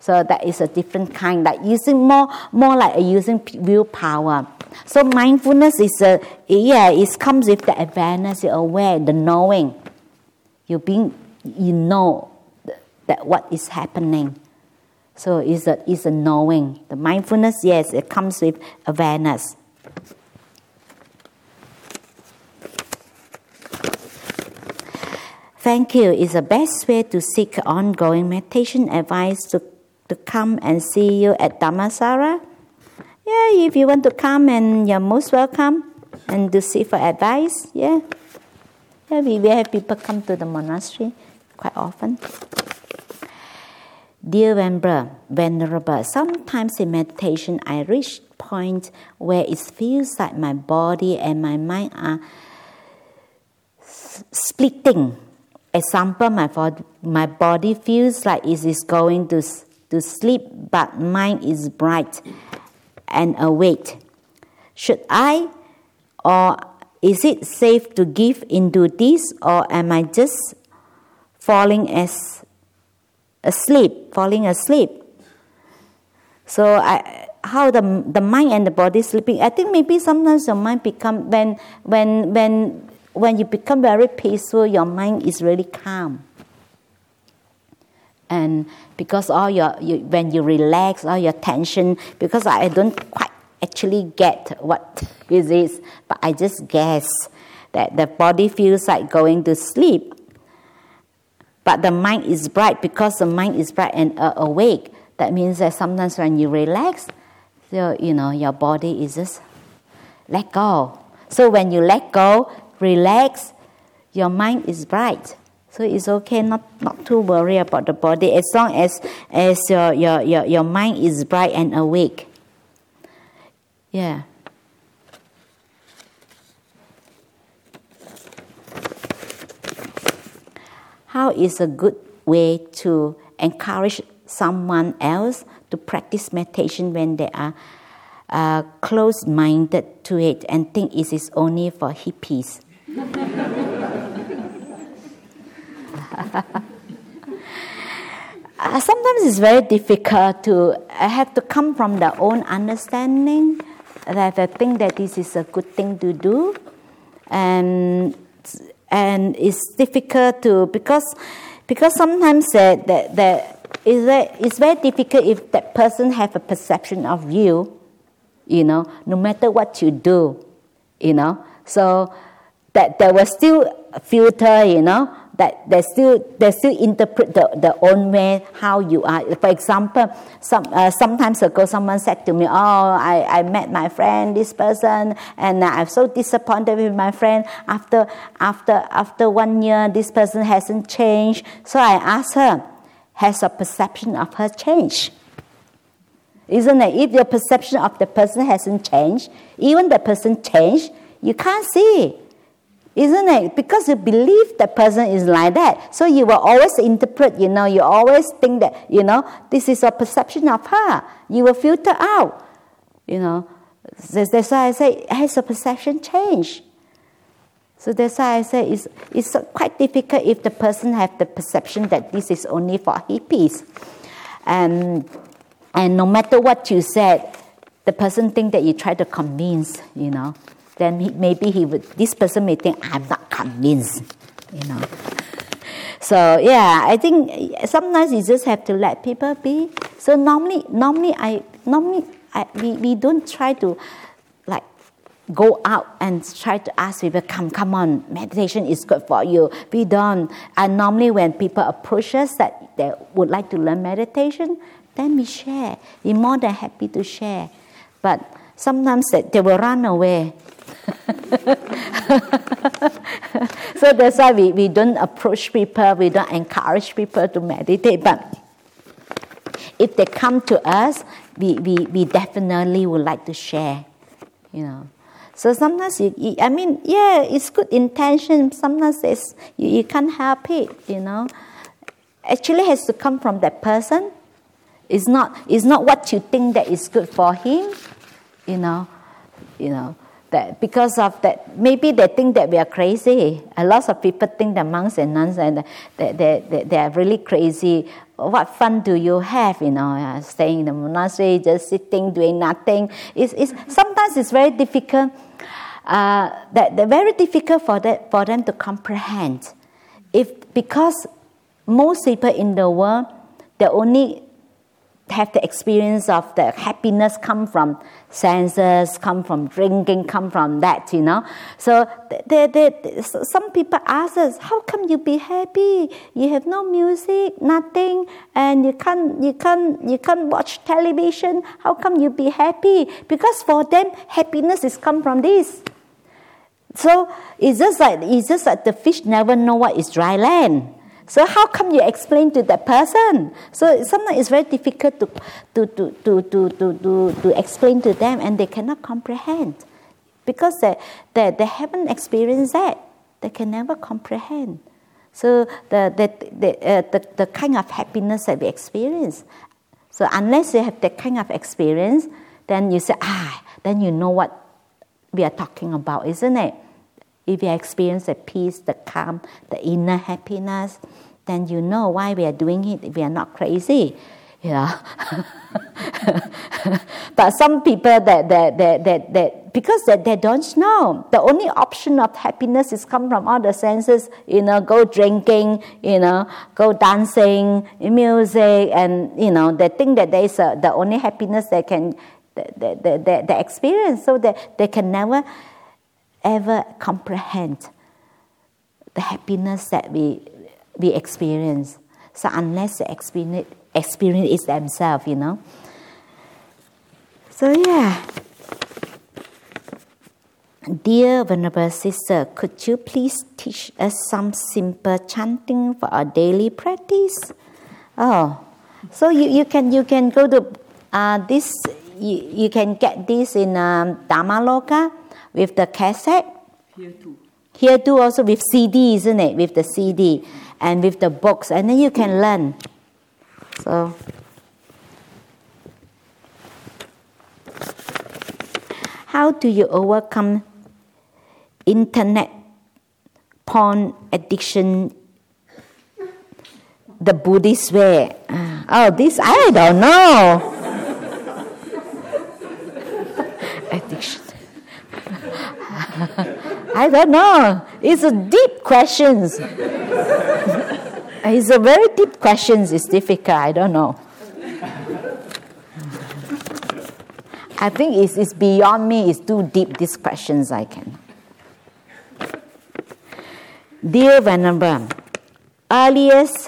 So that is a different kind, like using more, more like using willpower. So mindfulness is a, yeah, it comes with the awareness, you're aware, the knowing. You being, you know that what is happening. So it's a, it's a knowing. The mindfulness, yes, it comes with awareness. Thank you. It's the best way to seek ongoing meditation advice to, to come and see you at Dhammasara. Yeah, if you want to come, and you're most welcome, and to seek for advice. Yeah, yeah, we, we have people come to the monastery quite often. Dear Venerable, Venerable, sometimes in meditation I reach a point where it feels like my body and my mind are s- splitting. Example, my body, my body feels like it is going to, to sleep, but mind is bright and awake. Should I, or is it safe to give into this, or am I just falling as asleep, falling asleep? So I, how the the mind and the body sleeping? I think maybe sometimes your mind become when when when when you become very peaceful, your mind is really calm. And because all your you, when you relax, all your tension, because I don't quite actually get what it is, but I just guess that the body feels like going to sleep. But the mind is bright, because the mind is bright and uh, awake. That means that sometimes when you relax, so, you know, your body is just let go. So when you let go, relax, your mind is bright. So it's okay not, not to worry about the body as long as, as your, your, your, your mind is bright and awake. Yeah. How is a good way to encourage someone else to practice meditation when they are uh, closed-minded to it and think it is only for hippies? uh, sometimes it's very difficult to uh, have to come from their own understanding that I think that this is a good thing to do, and and it's difficult to because because sometimes that that that is it's very difficult if that person have a perception of you, you know, no matter what you do, you know, so that they will still filter, you know, that they still they still interpret the, the own way how you are. For example, some uh, sometimes ago someone said to me, "Oh, I, I met my friend, this person, and I'm so disappointed with my friend. After after after one year, this person hasn't changed." So I asked her, "Has your perception of her changed? Isn't it? If your perception of the person hasn't changed, even the person changed, you can't see." Isn't it? Because you believe the person is like that. So you will always interpret, you know, you always think that, you know, this is a perception of her. You will filter out, you know. That's why I say, has the perception changed? So that's why I say it's, it's quite difficult if the person has the perception that this is only for hippies. And, and no matter what you said, the person think that you try to convince, you know. Then he, maybe he would. This person may think I'm not convinced, you know. So yeah, I think sometimes you just have to let people be. So normally, normally I normally I, we we don't try to like go out and try to ask people, come come on, meditation is good for you. We don't. And normally when people approach us that they would like to learn meditation, then we share. We're more than happy to share, but sometimes they, they will run away. So that's why we, we don't approach people, we don't encourage people to meditate. But if they come to us, we, we, we definitely would like to share, you know. So sometimes, you, you, I mean, yeah, it's good intention. Sometimes it's, you, you can't help it, you know. Actually, it has to come from that person. It's not, it's not what you think that is good for him, you know, you know. that because of that, maybe they think that we are crazy. A lot of people think that monks and nuns and they, they, they, they are really crazy. What fun do you have, you know, uh, staying in the monastery, just sitting, doing nothing. It's, it's, sometimes it's very difficult, uh, that, that very difficult for, that, for them to comprehend. If because most people in the world, they only have the experience of the happiness come from senses, come from drinking, come from that, you know. So they, they, some people ask us, how come you be happy? You have no music, nothing, and you can't, you can't, you can't watch television. How come you be happy? Because for them, happiness is come from this. So it's just like it's just like the fish never know what is dry land. So how come you explain to that person? So sometimes it's very difficult to to to to to to, to, to explain to them, and they cannot comprehend because they, they, they haven't experienced that. They can never comprehend. So the the the, uh, the the kind of happiness that we experience. So unless you have that kind of experience, then you say, ah, then you know what we are talking about, isn't it? If you experience the peace, the calm, the inner happiness, then you know why we are doing it. We are not crazy, you know. But some people that that that that, that because that they don't know, the only option of happiness is come from all the senses. You know, go drinking, you know, go dancing, music, and you know, they think that there is a, the only happiness they can they they, they, they experience, so that they can never ever comprehend the happiness that we we experience. So unless they experience, experience it themselves, you know. So yeah. Dear Venerable Sister, could you please teach us some simple chanting for our daily practice? Oh, so you, you can you can go to uh, this, you, you can get this in um, Dhammaloka, with the cassette. Here too. Here too also with C D, isn't it? With the C D and with the books. And then you can learn. So, how do you overcome internet porn addiction the Buddhist way? Oh, this I don't know. Addiction. I don't know. It's a deep question. It's a very deep question. It's difficult. I don't know. I think it's, it's beyond me. It's too deep, these questions I can. Dear Venerable, earliest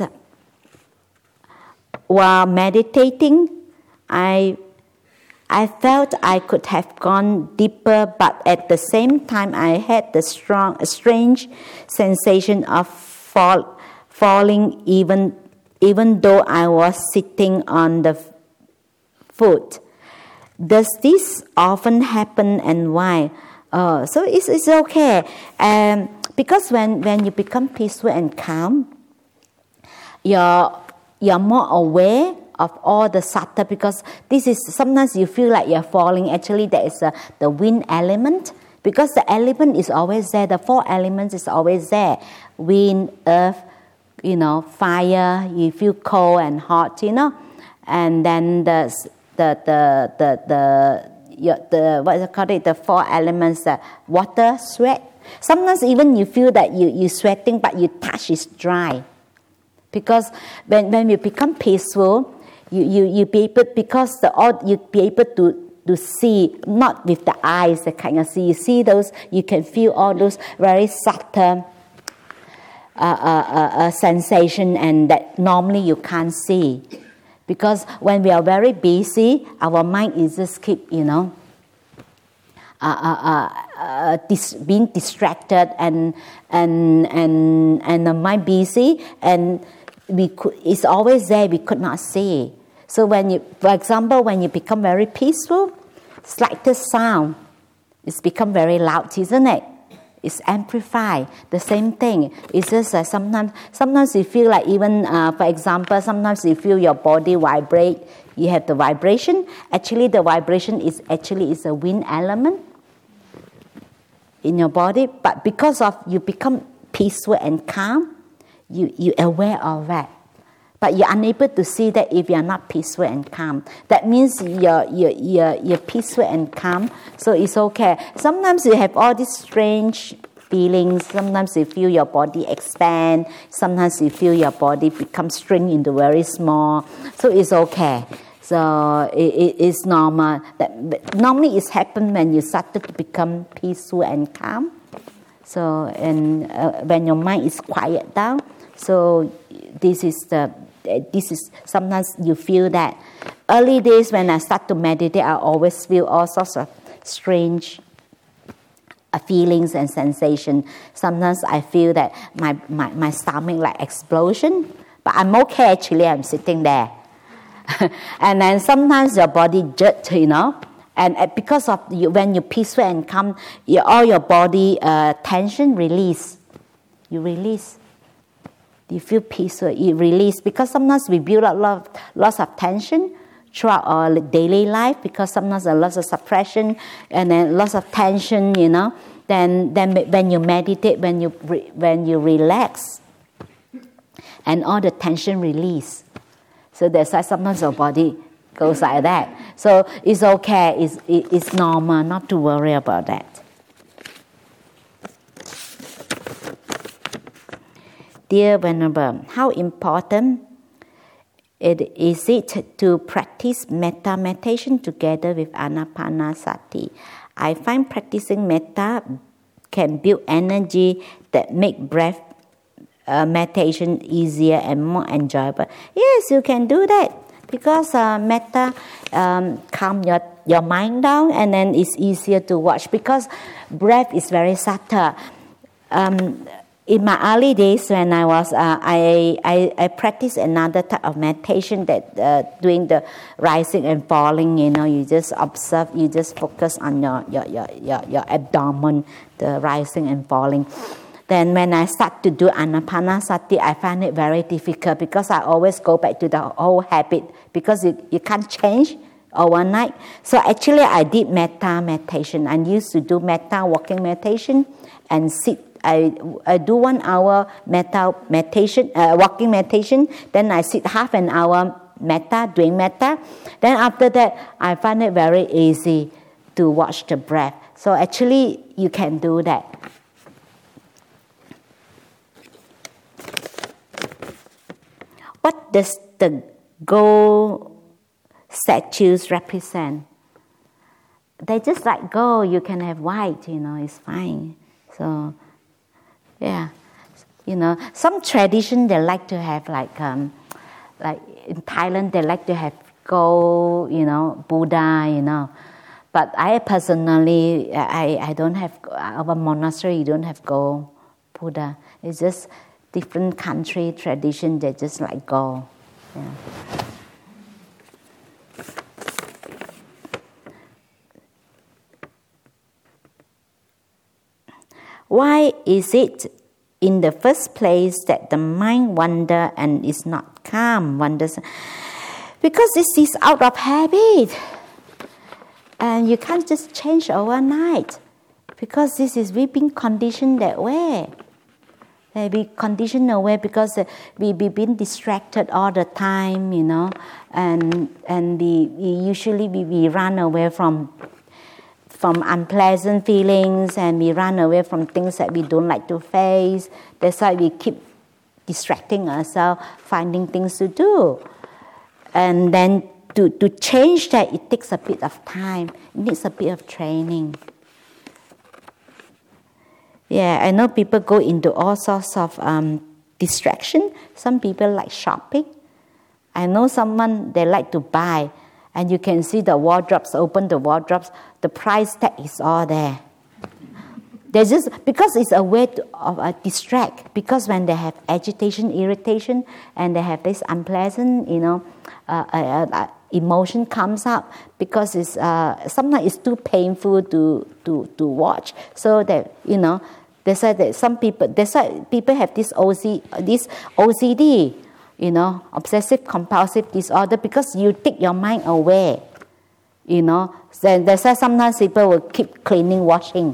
while meditating, I I felt I could have gone deeper, but at the same time I had the strong, strange sensation of fall, falling even, even though I was sitting on the foot. Does this often happen, and why? Uh, so it's, it's okay. Um, because when, when you become peaceful and calm, you're, you're more aware of all the subtle, because this is sometimes you feel like you're falling. Actually, there is a, the wind element, because the element is always there. The four elements is always there: wind, earth, you know, fire. You feel cold and hot, you know, and then the the the the the, your, the what is called it? The four elements: uh, water, sweat. Sometimes even you feel that you you sweating, but you touch is dry, because when when you become peaceful. You, you, you be able, because the all you be able to, to see, not with the eyes, the kind of see. You see those, you can feel all those very subtle uh, uh, uh, uh, sensation, and that normally you can't see. Because when we are very busy, our mind is just keep, you know, uh, uh, uh, uh, dis- being distracted, and and and and the mind busy, and we could, it's always there, we could not see. So when you, for example, when you become very peaceful, slightest sound, it's become very loud, isn't it? It's amplified. The same thing. It's just uh, sometimes, sometimes you feel like even, uh, for example, sometimes you feel your body vibrate. You have the vibration. Actually, the vibration is actually is a wind element. in your body, but because of you become peaceful and calm, you, you're aware of that. But you're unable to see that if you're not peaceful and calm. That means you're, you're, you're, you're peaceful and calm, so it's okay. Sometimes you have all these strange feelings. Sometimes you feel your body expand. Sometimes you feel your body become shrink into very small. So it's okay. So it, it, it's normal. That, normally it's happens when you start to become peaceful and calm. So and uh, when your mind is quiet down. So this is the this is sometimes you feel that. Early days when I start to meditate, I always feel all sorts of strange uh, feelings and sensation. Sometimes I feel that my, my, my stomach like explosion, but I'm okay actually. I'm sitting there, and then sometimes your body jerks, you know. And because of you, when you're peaceful and calm, you, all your body uh, tension release. You release. You feel peaceful. You release because sometimes we build up lot of, lots of tension throughout our daily life because sometimes there's lots of suppression and then lots of tension. You know. Then then when you meditate, when you re, when you relax, and all the tension release. So that's why sometimes your body goes like that. So it's okay, it's, it's normal not to worry about that. Dear Venerable, how important it is it to practice metta meditation together with anapanasati? I find practicing metta can build energy that make breath uh, meditation easier and more enjoyable. Yes, you can do that. Because uh, metta um, calm your, your mind down and then it's easier to watch because breath is very subtle. Um, in my early days when I was, uh, I, I I practiced another type of meditation that uh, doing the rising and falling, you know, you just observe, you just focus on your, your, your, your, your abdomen, the rising and falling. Then when I start to do anapanasati, I find it very difficult because I always go back to the old habit because you, you can't change overnight. So actually I did metta meditation. I used to do metta walking meditation and sit. I, I do one hour metta meditation, uh, walking meditation. Then I sit half an hour metta, doing metta. Then after that, I find it very easy to watch the breath. So actually you can do that. What does the gold statues represent? They just like gold. You can have white, you know, it's fine. So, yeah, you know, some tradition they like to have like, um, like in Thailand they like to have gold, you know, Buddha, you know. But I personally, I, I don't have, our monastery don't have gold Buddha. It's just different country tradition, they just like go. Yeah. Why is it in the first place that the mind wanders and is not calm? Wanders? Because this is out of habit. And you can't just change overnight. Because this is, we've been conditioned that way. We conditioned away because we we been distracted all the time, you know, and and we, we usually we, we run away from from unpleasant feelings and we run away from things that we don't like to face. That's why we keep distracting ourselves, finding things to do, and then to to change that it takes a bit of time. It needs a bit of training. Yeah, I know people go into all sorts of um, distraction. Some people like shopping. I know someone, they like to buy. And you can see the wardrobes, open the wardrobes, the price tag is all there. They just, because it's a way to of, uh, distract. Because when they have agitation, irritation, and they have this unpleasant, you know, uh, uh, uh, emotion comes up because it's uh, sometimes it's too painful to, to, to watch. So that, you know, they say that some people, that's why people have this O C, this O C D, you know, obsessive compulsive disorder, because you take your mind away, you know. So that's why sometimes people will keep cleaning, washing,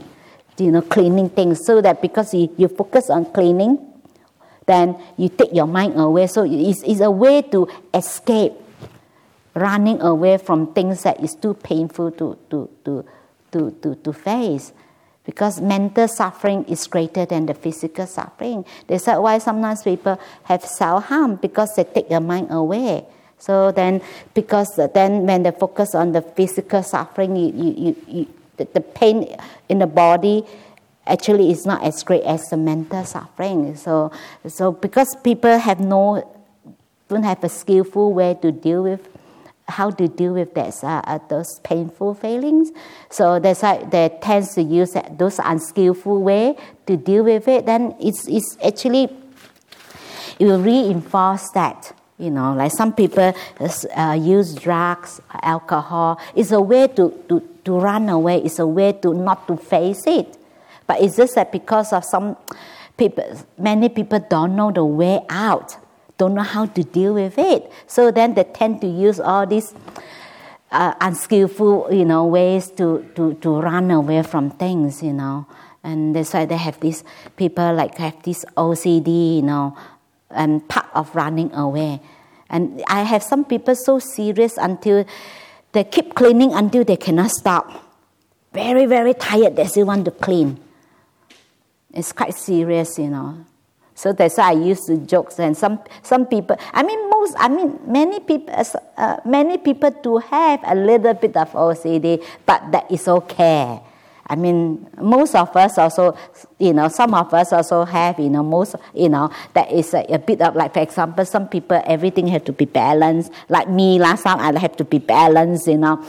you know, cleaning things, so that because you, you focus on cleaning, then you take your mind away. So it's, it's a way to escape running away from things that is too painful to, to, to, to, to, to face. Because mental suffering is greater than the physical suffering. That's why sometimes people have self-harm, because they take their mind away. So then, because then when they focus on the physical suffering, you, you, you, you, the, the pain in the body actually is not as great as the mental suffering. So, so because people have no, don't have a skillful way to deal with, how to deal with that, uh, those painful feelings. So that's why they tend to use those unskillful way to deal with it. Then it's, it's actually, it will reinforce that. You know, like some people uh, use drugs, alcohol. It's a way to, to, to run away. It's a way to not to face it. But it's just that because of some people, many people don't know the way out, don't know how to deal with it. So then they tend to use all these uh, unskillful, you know, ways to, to, to run away from things, you know. And that's why they have these people like have this O C D, you know, and part of running away. And I have some people so serious until they keep cleaning until they cannot stop. Very, very tired, they still want to clean. It's quite serious, you know. So that's why I used to joke. And some some people, I mean, most, I mean, many people, uh, many people do have a little bit of O C D, but that is okay. I mean, most of us also, you know, some of us also have, you know, most, you know, that is a, a bit of like, for example, some people, everything have to be balanced. Like me, last time I have to be balanced, you know.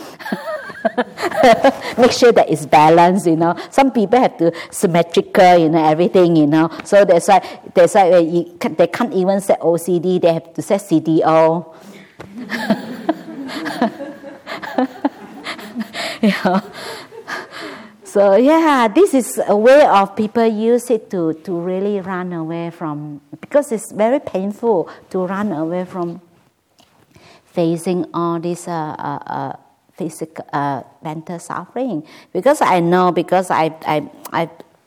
Make sure that it's balanced, you know. Some people have to symmetrical, you know, everything, you know. So that's why, that's why you, they can't even say O C D, they have to say C D O. You know. So yeah, this is a way of people use it to, to really run away from, because it's very painful to run away from facing all this uh, uh, uh, physical, uh, mental suffering. Because I know, because I I I,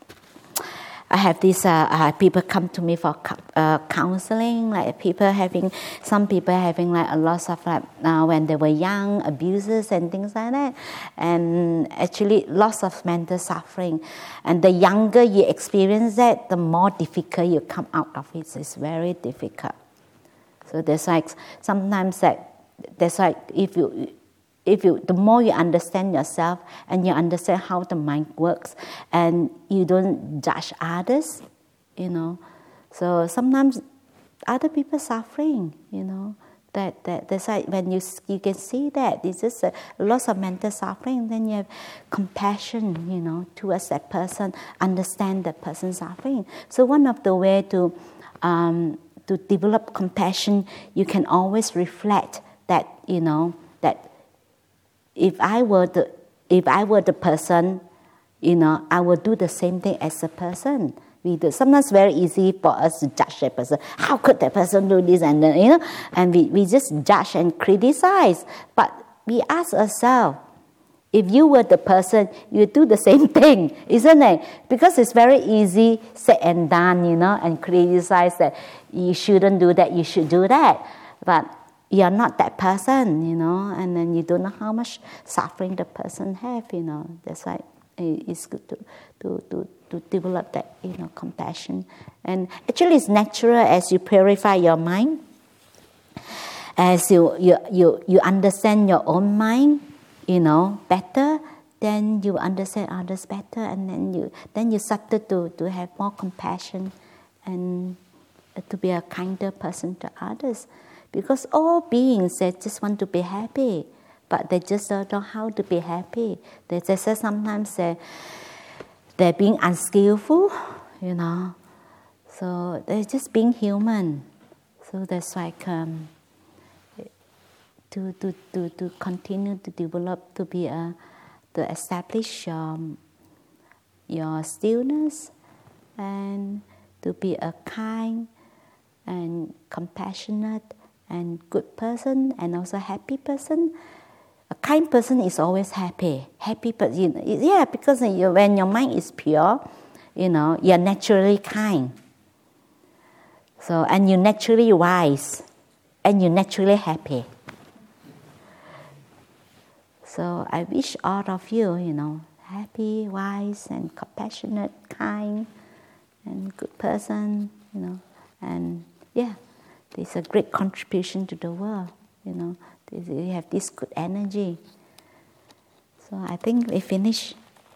I have these uh, uh, people come to me for uh, counseling, like people having, some people having like a lot of like uh, when they were young, abuses and things like that, and actually lots of mental suffering. And the younger you experience that, the more difficult you come out of it. So it's very difficult. So there's like sometimes that there's like if you. If you, the more you understand yourself and you understand how the mind works, and you don't judge others, you know. So sometimes other people suffering, you know. That that that's like when you you can see that it's just a lots of mental suffering. Then you have compassion, you know, towards that person, understand that person's suffering. So one of the way to um, to develop compassion, you can always reflect that, you know, that. If I were the if I were the person, you know, I would do the same thing as a person. We do. Sometimes it's very easy for us to judge that person. How could that person do this? And then, you know, and we, we just judge and criticize. But we ask ourselves, if you were the person, you would do the same thing, isn't it? Because it's very easy, said and done, you know, and criticize that you shouldn't do that, you should do that. But you're not that person, you know, and then you don't know how much suffering the person have, you know. That's why it's good to, to, to, to develop that, you know, compassion. And actually it's natural as you purify your mind, as you, you, you, you understand your own mind, you know, better, then you understand others better, and then you then you start to, to have more compassion and to be a kinder person to others. Because all beings, they just want to be happy, but they just don't know how to be happy. They just say sometimes they, they're being unskillful, you know. So they're just being human. So that's like um, to, to, to, to continue to develop, to be a, to establish um, your stillness, and to be a kind and compassionate and good person, and also happy person, a kind person is always happy. Happy person, yeah, because you, when your mind is pure, you know, you're naturally kind. So, and you're naturally wise, and you're naturally happy. So I wish all of you, you know, happy, wise, and compassionate, kind, and good person, you know, and yeah, it's a great contribution to the world, you know. You have this good energy. So I think we finish.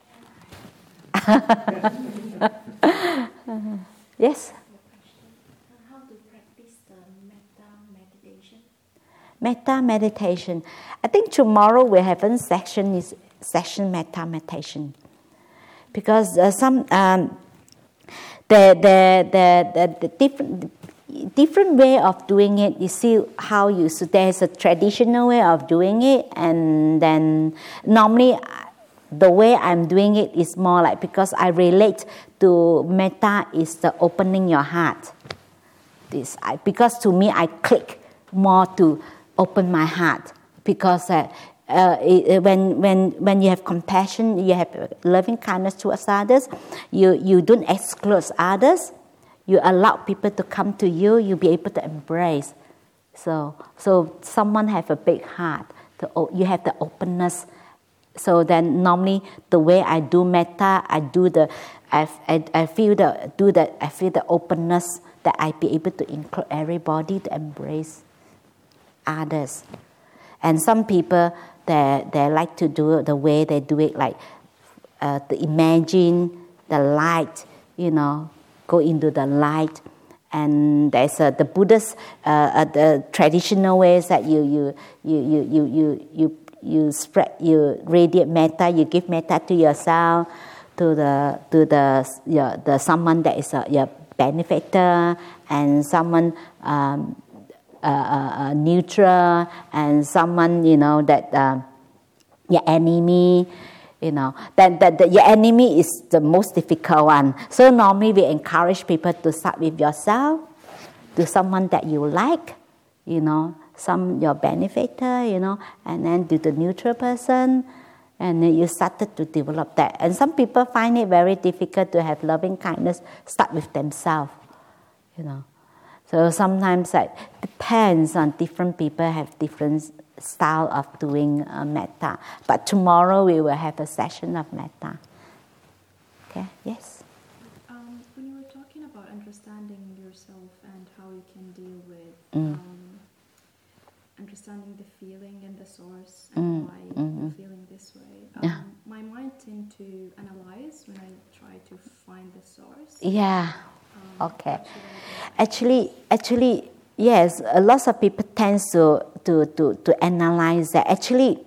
Yes? How to practice the metta meditation? Metta meditation. I think tomorrow we have a section is session metta meditation, because uh, some um, the, the the the the different different way of doing it. You see how you so there's a traditional way of doing it, and then normally the way I'm doing it is more like, because I relate to metta is the opening your heart. This I, because to me I click more to open my heart, because uh, uh, it, when when when you have compassion, you have loving kindness towards others. You you don't exclude others. You allow people to come to you. You'll be able to embrace. So so someone have a big heart. The, you have the openness. So then normally the way I do metta, I do the, I, I, I feel the do that. I feel the openness that I be able to include everybody, to embrace others. And some people they they like to do it the way they do it, like uh, to imagine the light, you know, go into the light. And there's uh, the Buddhist uh, uh, the traditional ways that you you you you you you you you spread you radiate metta, you give metta to yourself, to the to the your, the someone that is a, your benefactor, and someone um, uh, uh, uh, neutral, and someone, you know, that uh, your enemy. You know, that, that, that your enemy is the most difficult one. So normally we encourage people to start with yourself, to someone that you like, you know, some your benefactor, you know, and then to the neutral person, and then you started to develop that. And some people find it very difficult to have loving kindness start with themselves, you know. So sometimes it depends on different people have different style of doing uh, metta. But tomorrow we will have a session of metta. Okay, yes? Um, when you were talking about understanding yourself and how you can deal with Mm. um, understanding the feeling and the source and Mm, why mhm. you're feeling this way, um, Yeah. my mind tends to analyze when I try to find the source. Yeah, Um, okay. what should I do? Actually, actually, yes, a lot of people tend to, to, to, to analyze that. Actually,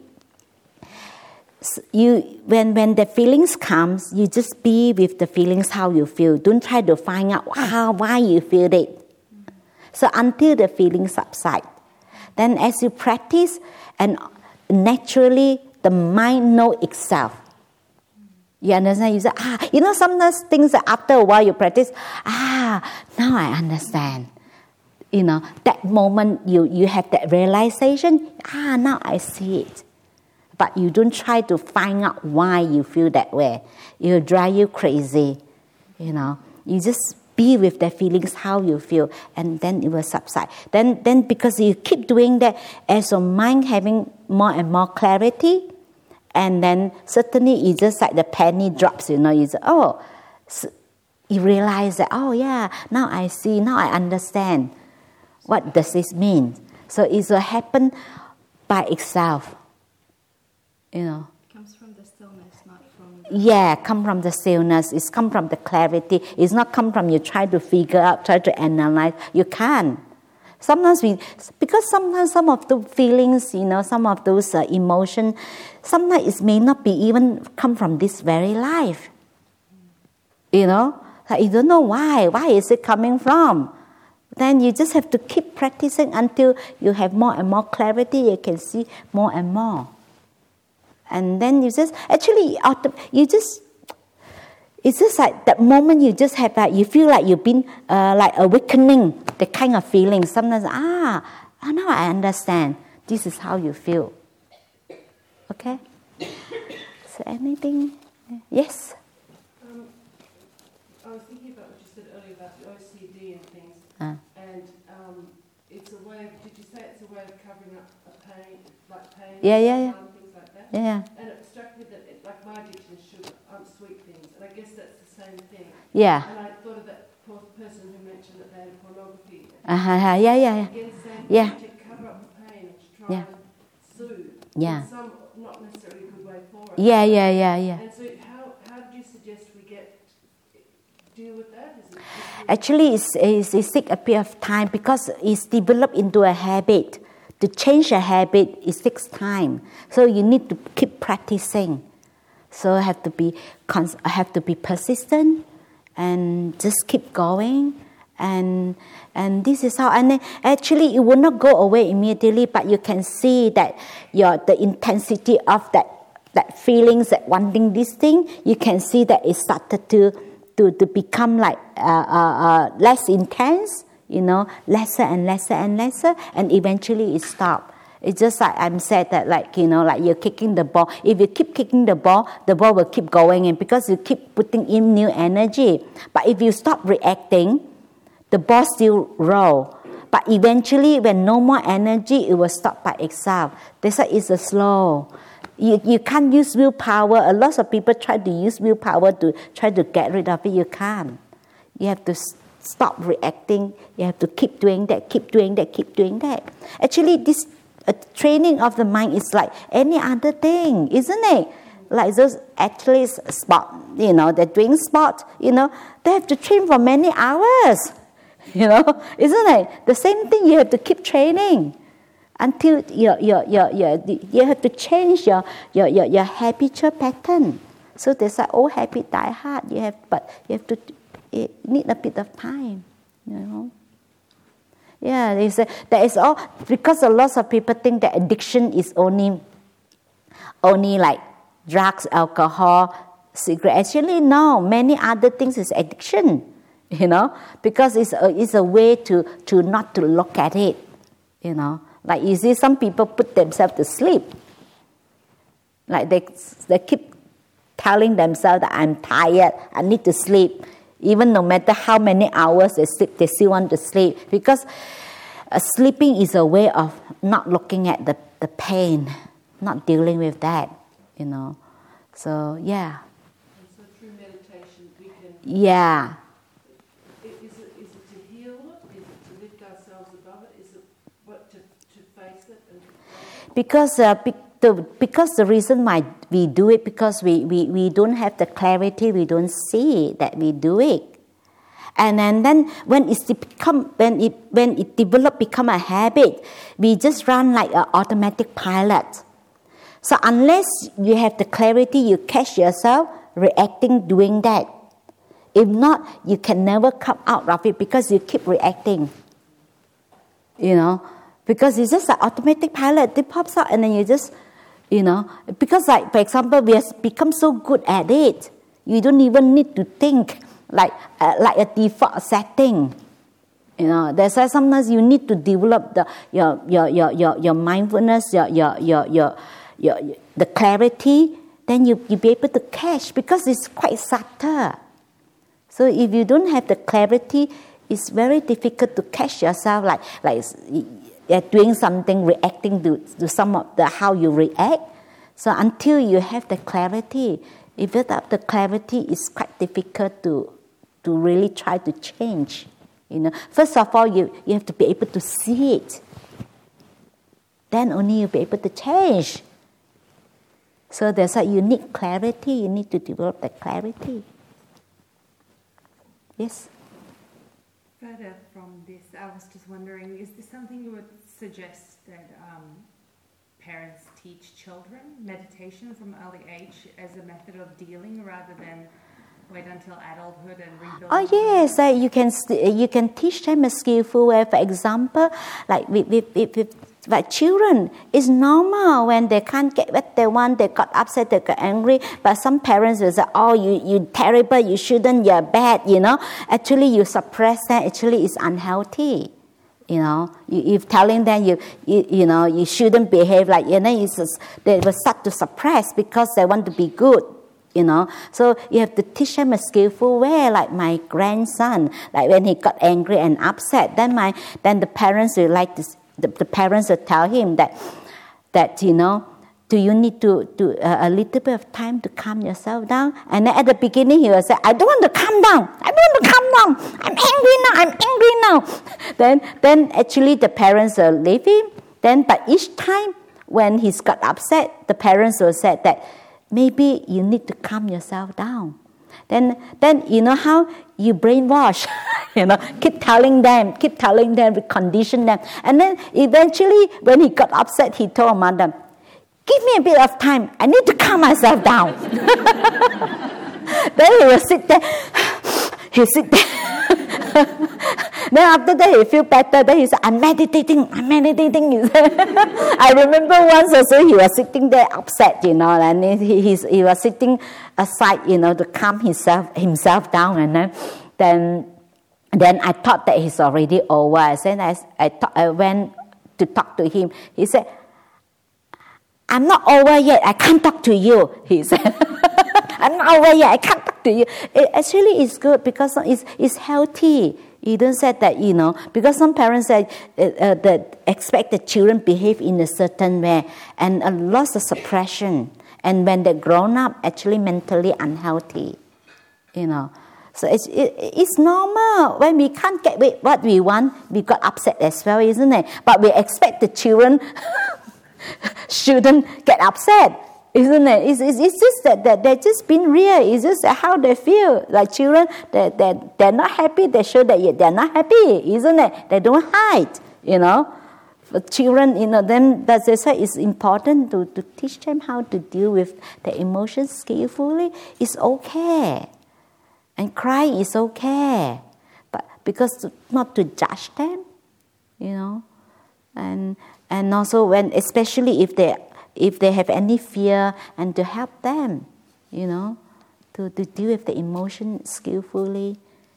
you when when the feelings comes, you just be with the feelings how you feel. Don't try to find out how why you feel it. Mm-hmm. So until the feelings subside, then as you practice, and naturally the mind know itself. You understand? You say, ah, you know, sometimes things that after a while you practice, ah, now I understand. You know, that moment you, you have that realization, ah, now I see it. But you don't try to find out why you feel that way. It will drive you crazy. You know, you just be with the feelings, how you feel, and then it will subside. Then, then because you keep doing that, as your mind having more and more clarity, and then suddenly it's just like the penny drops, you know, you say, oh, so you realize that, oh yeah, now I see, now I understand. What does this mean? So it will happen by itself, you know. It comes from the stillness, not from the... Yeah, come from the stillness. It's come from the clarity. It's not come from you try to figure out, try to analyze. You can't. Sometimes we, because sometimes some of the feelings, you know, some of those uh, emotions, sometimes it may not be even come from this very life. You know, like you don't know why. Why is it coming from? Then you just have to keep practicing until you have more and more clarity. You can see more and more. And then you just, actually, you just, it's just like that moment you just have that, you feel like you've been uh, like awakening, the kind of feeling. Sometimes, ah, now I understand. This is how you feel. Okay? So anything? Yes? Um, I was thinking about what you said earlier about the O C D and things. Uh. And um, it's a way of, did you say it's a way of covering up a pain, like pain? Yeah, yeah, yeah. And things like that? Yeah. And it struck me that, it, like my addiction is sugar, um, sweet things. And I guess that's the same thing. Yeah. And I thought of that poor person who mentioned that they had pornography. Uh-huh. Yeah, yeah, yeah. Again, same Yeah. thing, to cover up the pain and to try Yeah. and soothe. Yeah. In some not necessarily good way for it. Yeah, yeah, yeah, yeah. And so how, how do you suggest we get, deal with that? Is it, is it Actually, it's, it's, it takes a bit of time because it's developed into a habit. To change a habit, it takes time. So you need to keep practicing. So I have to be, cons- I have to be persistent and just keep going. And and this is how. And then actually, it will not go away immediately, but you can see that your the intensity of that that feelings, that wanting this thing, you can see that it started to to, to become like uh, uh, uh, less intense, you know, lesser and lesser and lesser, and eventually it stopped. It's just like I'm said that, like, you know, like you're kicking the ball. If you keep kicking the ball, the ball will keep going in because you keep putting in new energy. But if you stop reacting, the ball still roll. But eventually, when no more energy, it will stop by itself. That's why it's a slow. You, you can't use willpower. A lot of people try to use willpower to try to get rid of it. You can't. You have to stop reacting. You have to keep doing that, keep doing that, keep doing that. Actually, this uh, training of the mind is like any other thing, isn't it? Like those athletes, sport, you know, they're doing sport, you know, they have to train for many hours. You know, isn't it? The same thing, you have to keep training until you you you you you have to change your your your, your habitual pattern. So there's an old habit die hard. You have, but you have to it need a bit of time. You know. Yeah, they say that is all because a lot of people think that addiction is only only like drugs, alcohol, cigarette. Actually, no. Many other things is addiction. You know, because it's a, it's a way to, to not to look at it, you know. Like you see some people put themselves to sleep. Like they, they keep telling themselves that I'm tired, I need to sleep. Even no matter how many hours they sleep, they still want to sleep. Because uh, sleeping is a way of not looking at the, the pain, not dealing with that, you know. So, yeah. And so through meditation we can... Yeah. Because uh, be, the, because the reason why we do it, because we, we, we don't have the clarity, we don't see that we do it. And, and then when it's become when it when it develop become a habit, we just run like an automatic pilot. So unless you have the clarity, you catch yourself reacting, doing that. If not, you can never come out of it because you keep reacting. You know. Because it's just an automatic pilot. It pops out and then you just, you know, because like, for example, we have become so good at it. You don't even need to think like uh, like a default setting. You know, that's why sometimes you need to develop the your your your your, your mindfulness, your your, your your your your the clarity. Then you you be able to catch because it's quite subtle. So if you don't have the clarity, it's very difficult to catch yourself. Like like. You're doing something, reacting to, to some of the how you react. So until you have the clarity, if without the clarity, it's quite difficult to to really try to change. You know, first of all, you, you have to be able to see it. Then only you'll be able to change. So there's a unique clarity. You need to develop that clarity. Yes. Further from this, I was just wondering, is this something you would suggest that um, parents teach children, meditation from early age as a method of dealing rather than wait until adulthood and rebuild? Oh yes, uh, you can you can teach them a skillful way. For example, like with, with, with, with like children, it's normal when they can't get what they want, they got upset, they got angry. But some parents will say, oh, you, you terrible, you shouldn't, you're bad, you know. Actually, you suppress that. Actually, it's unhealthy, You know, you, if telling them you, you, you know, you shouldn't behave like, you know, it's just, they will start to suppress because they want to be good, you know. So you have to teach them a skillful way, like my grandson, like when he got angry and upset, then my, then the parents will like to, the, the parents will tell him that, that, you know, do you need to, to uh, a little bit of time to calm yourself down? And then at the beginning, he will say, I don't want to calm down. I don't want to calm down. I'm angry now. I'm angry now. then, then actually the parents will leave him. Then, but each time when he's got upset, the parents will say that maybe you need to calm yourself down. Then, then you know how you brainwash, you know, keep telling them, keep telling them, condition them. And then eventually, when he got upset, he told mother, give me a bit of time. I need to calm myself down. Then he will sit there. He sit there. Then after that, he feel better. Then he said, I'm meditating. I'm meditating. I remember once also he was sitting there upset, you know, and he, he, he was sitting aside, you know, to calm himself himself down. And then, then, then I thought that he's already over. I said, I, I, thought, I went to talk to him. He said, I'm not over yet. I can't talk to you, he said. I'm not over yet. I can't talk to you. It actually is good because it's, it's healthy. You don't say that, you know, because some parents say, uh, uh, that expect the children behave in a certain way and a lot of suppression. And when they're grown up, actually mentally unhealthy, you know. So it's, it, it's normal. When we can't get what we want, we got upset as well, isn't it? But we expect the children shouldn't get upset, isn't it? It's, it's, it's just that, that they're just being real. It's just how they feel. Like children, they're, they're, they're not happy, they show that they're not happy, isn't it? They don't hide, you know. For children, you know, then that's why it's important to, to teach them how to deal with the emotions skillfully. It's okay. And cry is okay. But because to, not to judge them, you know. And And also when, especially if they if they have any fear, and to help them, you know, to, to deal with the emotion skillfully.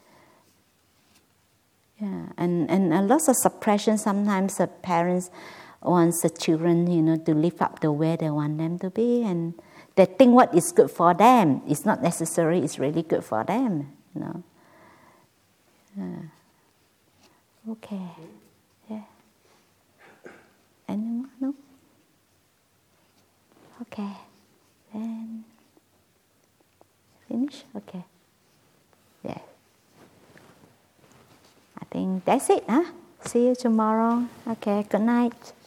Yeah, and, and a lot of suppression, sometimes the parents want the children, you know, to live up the way they want them to be, and they think what is good for them. It's not necessary, it's really good for them, you know. Yeah. Okay. Yeah. Anyone? No? Okay. Then finish? Okay. Yeah. I think that's it, huh? See you tomorrow. Okay, good night.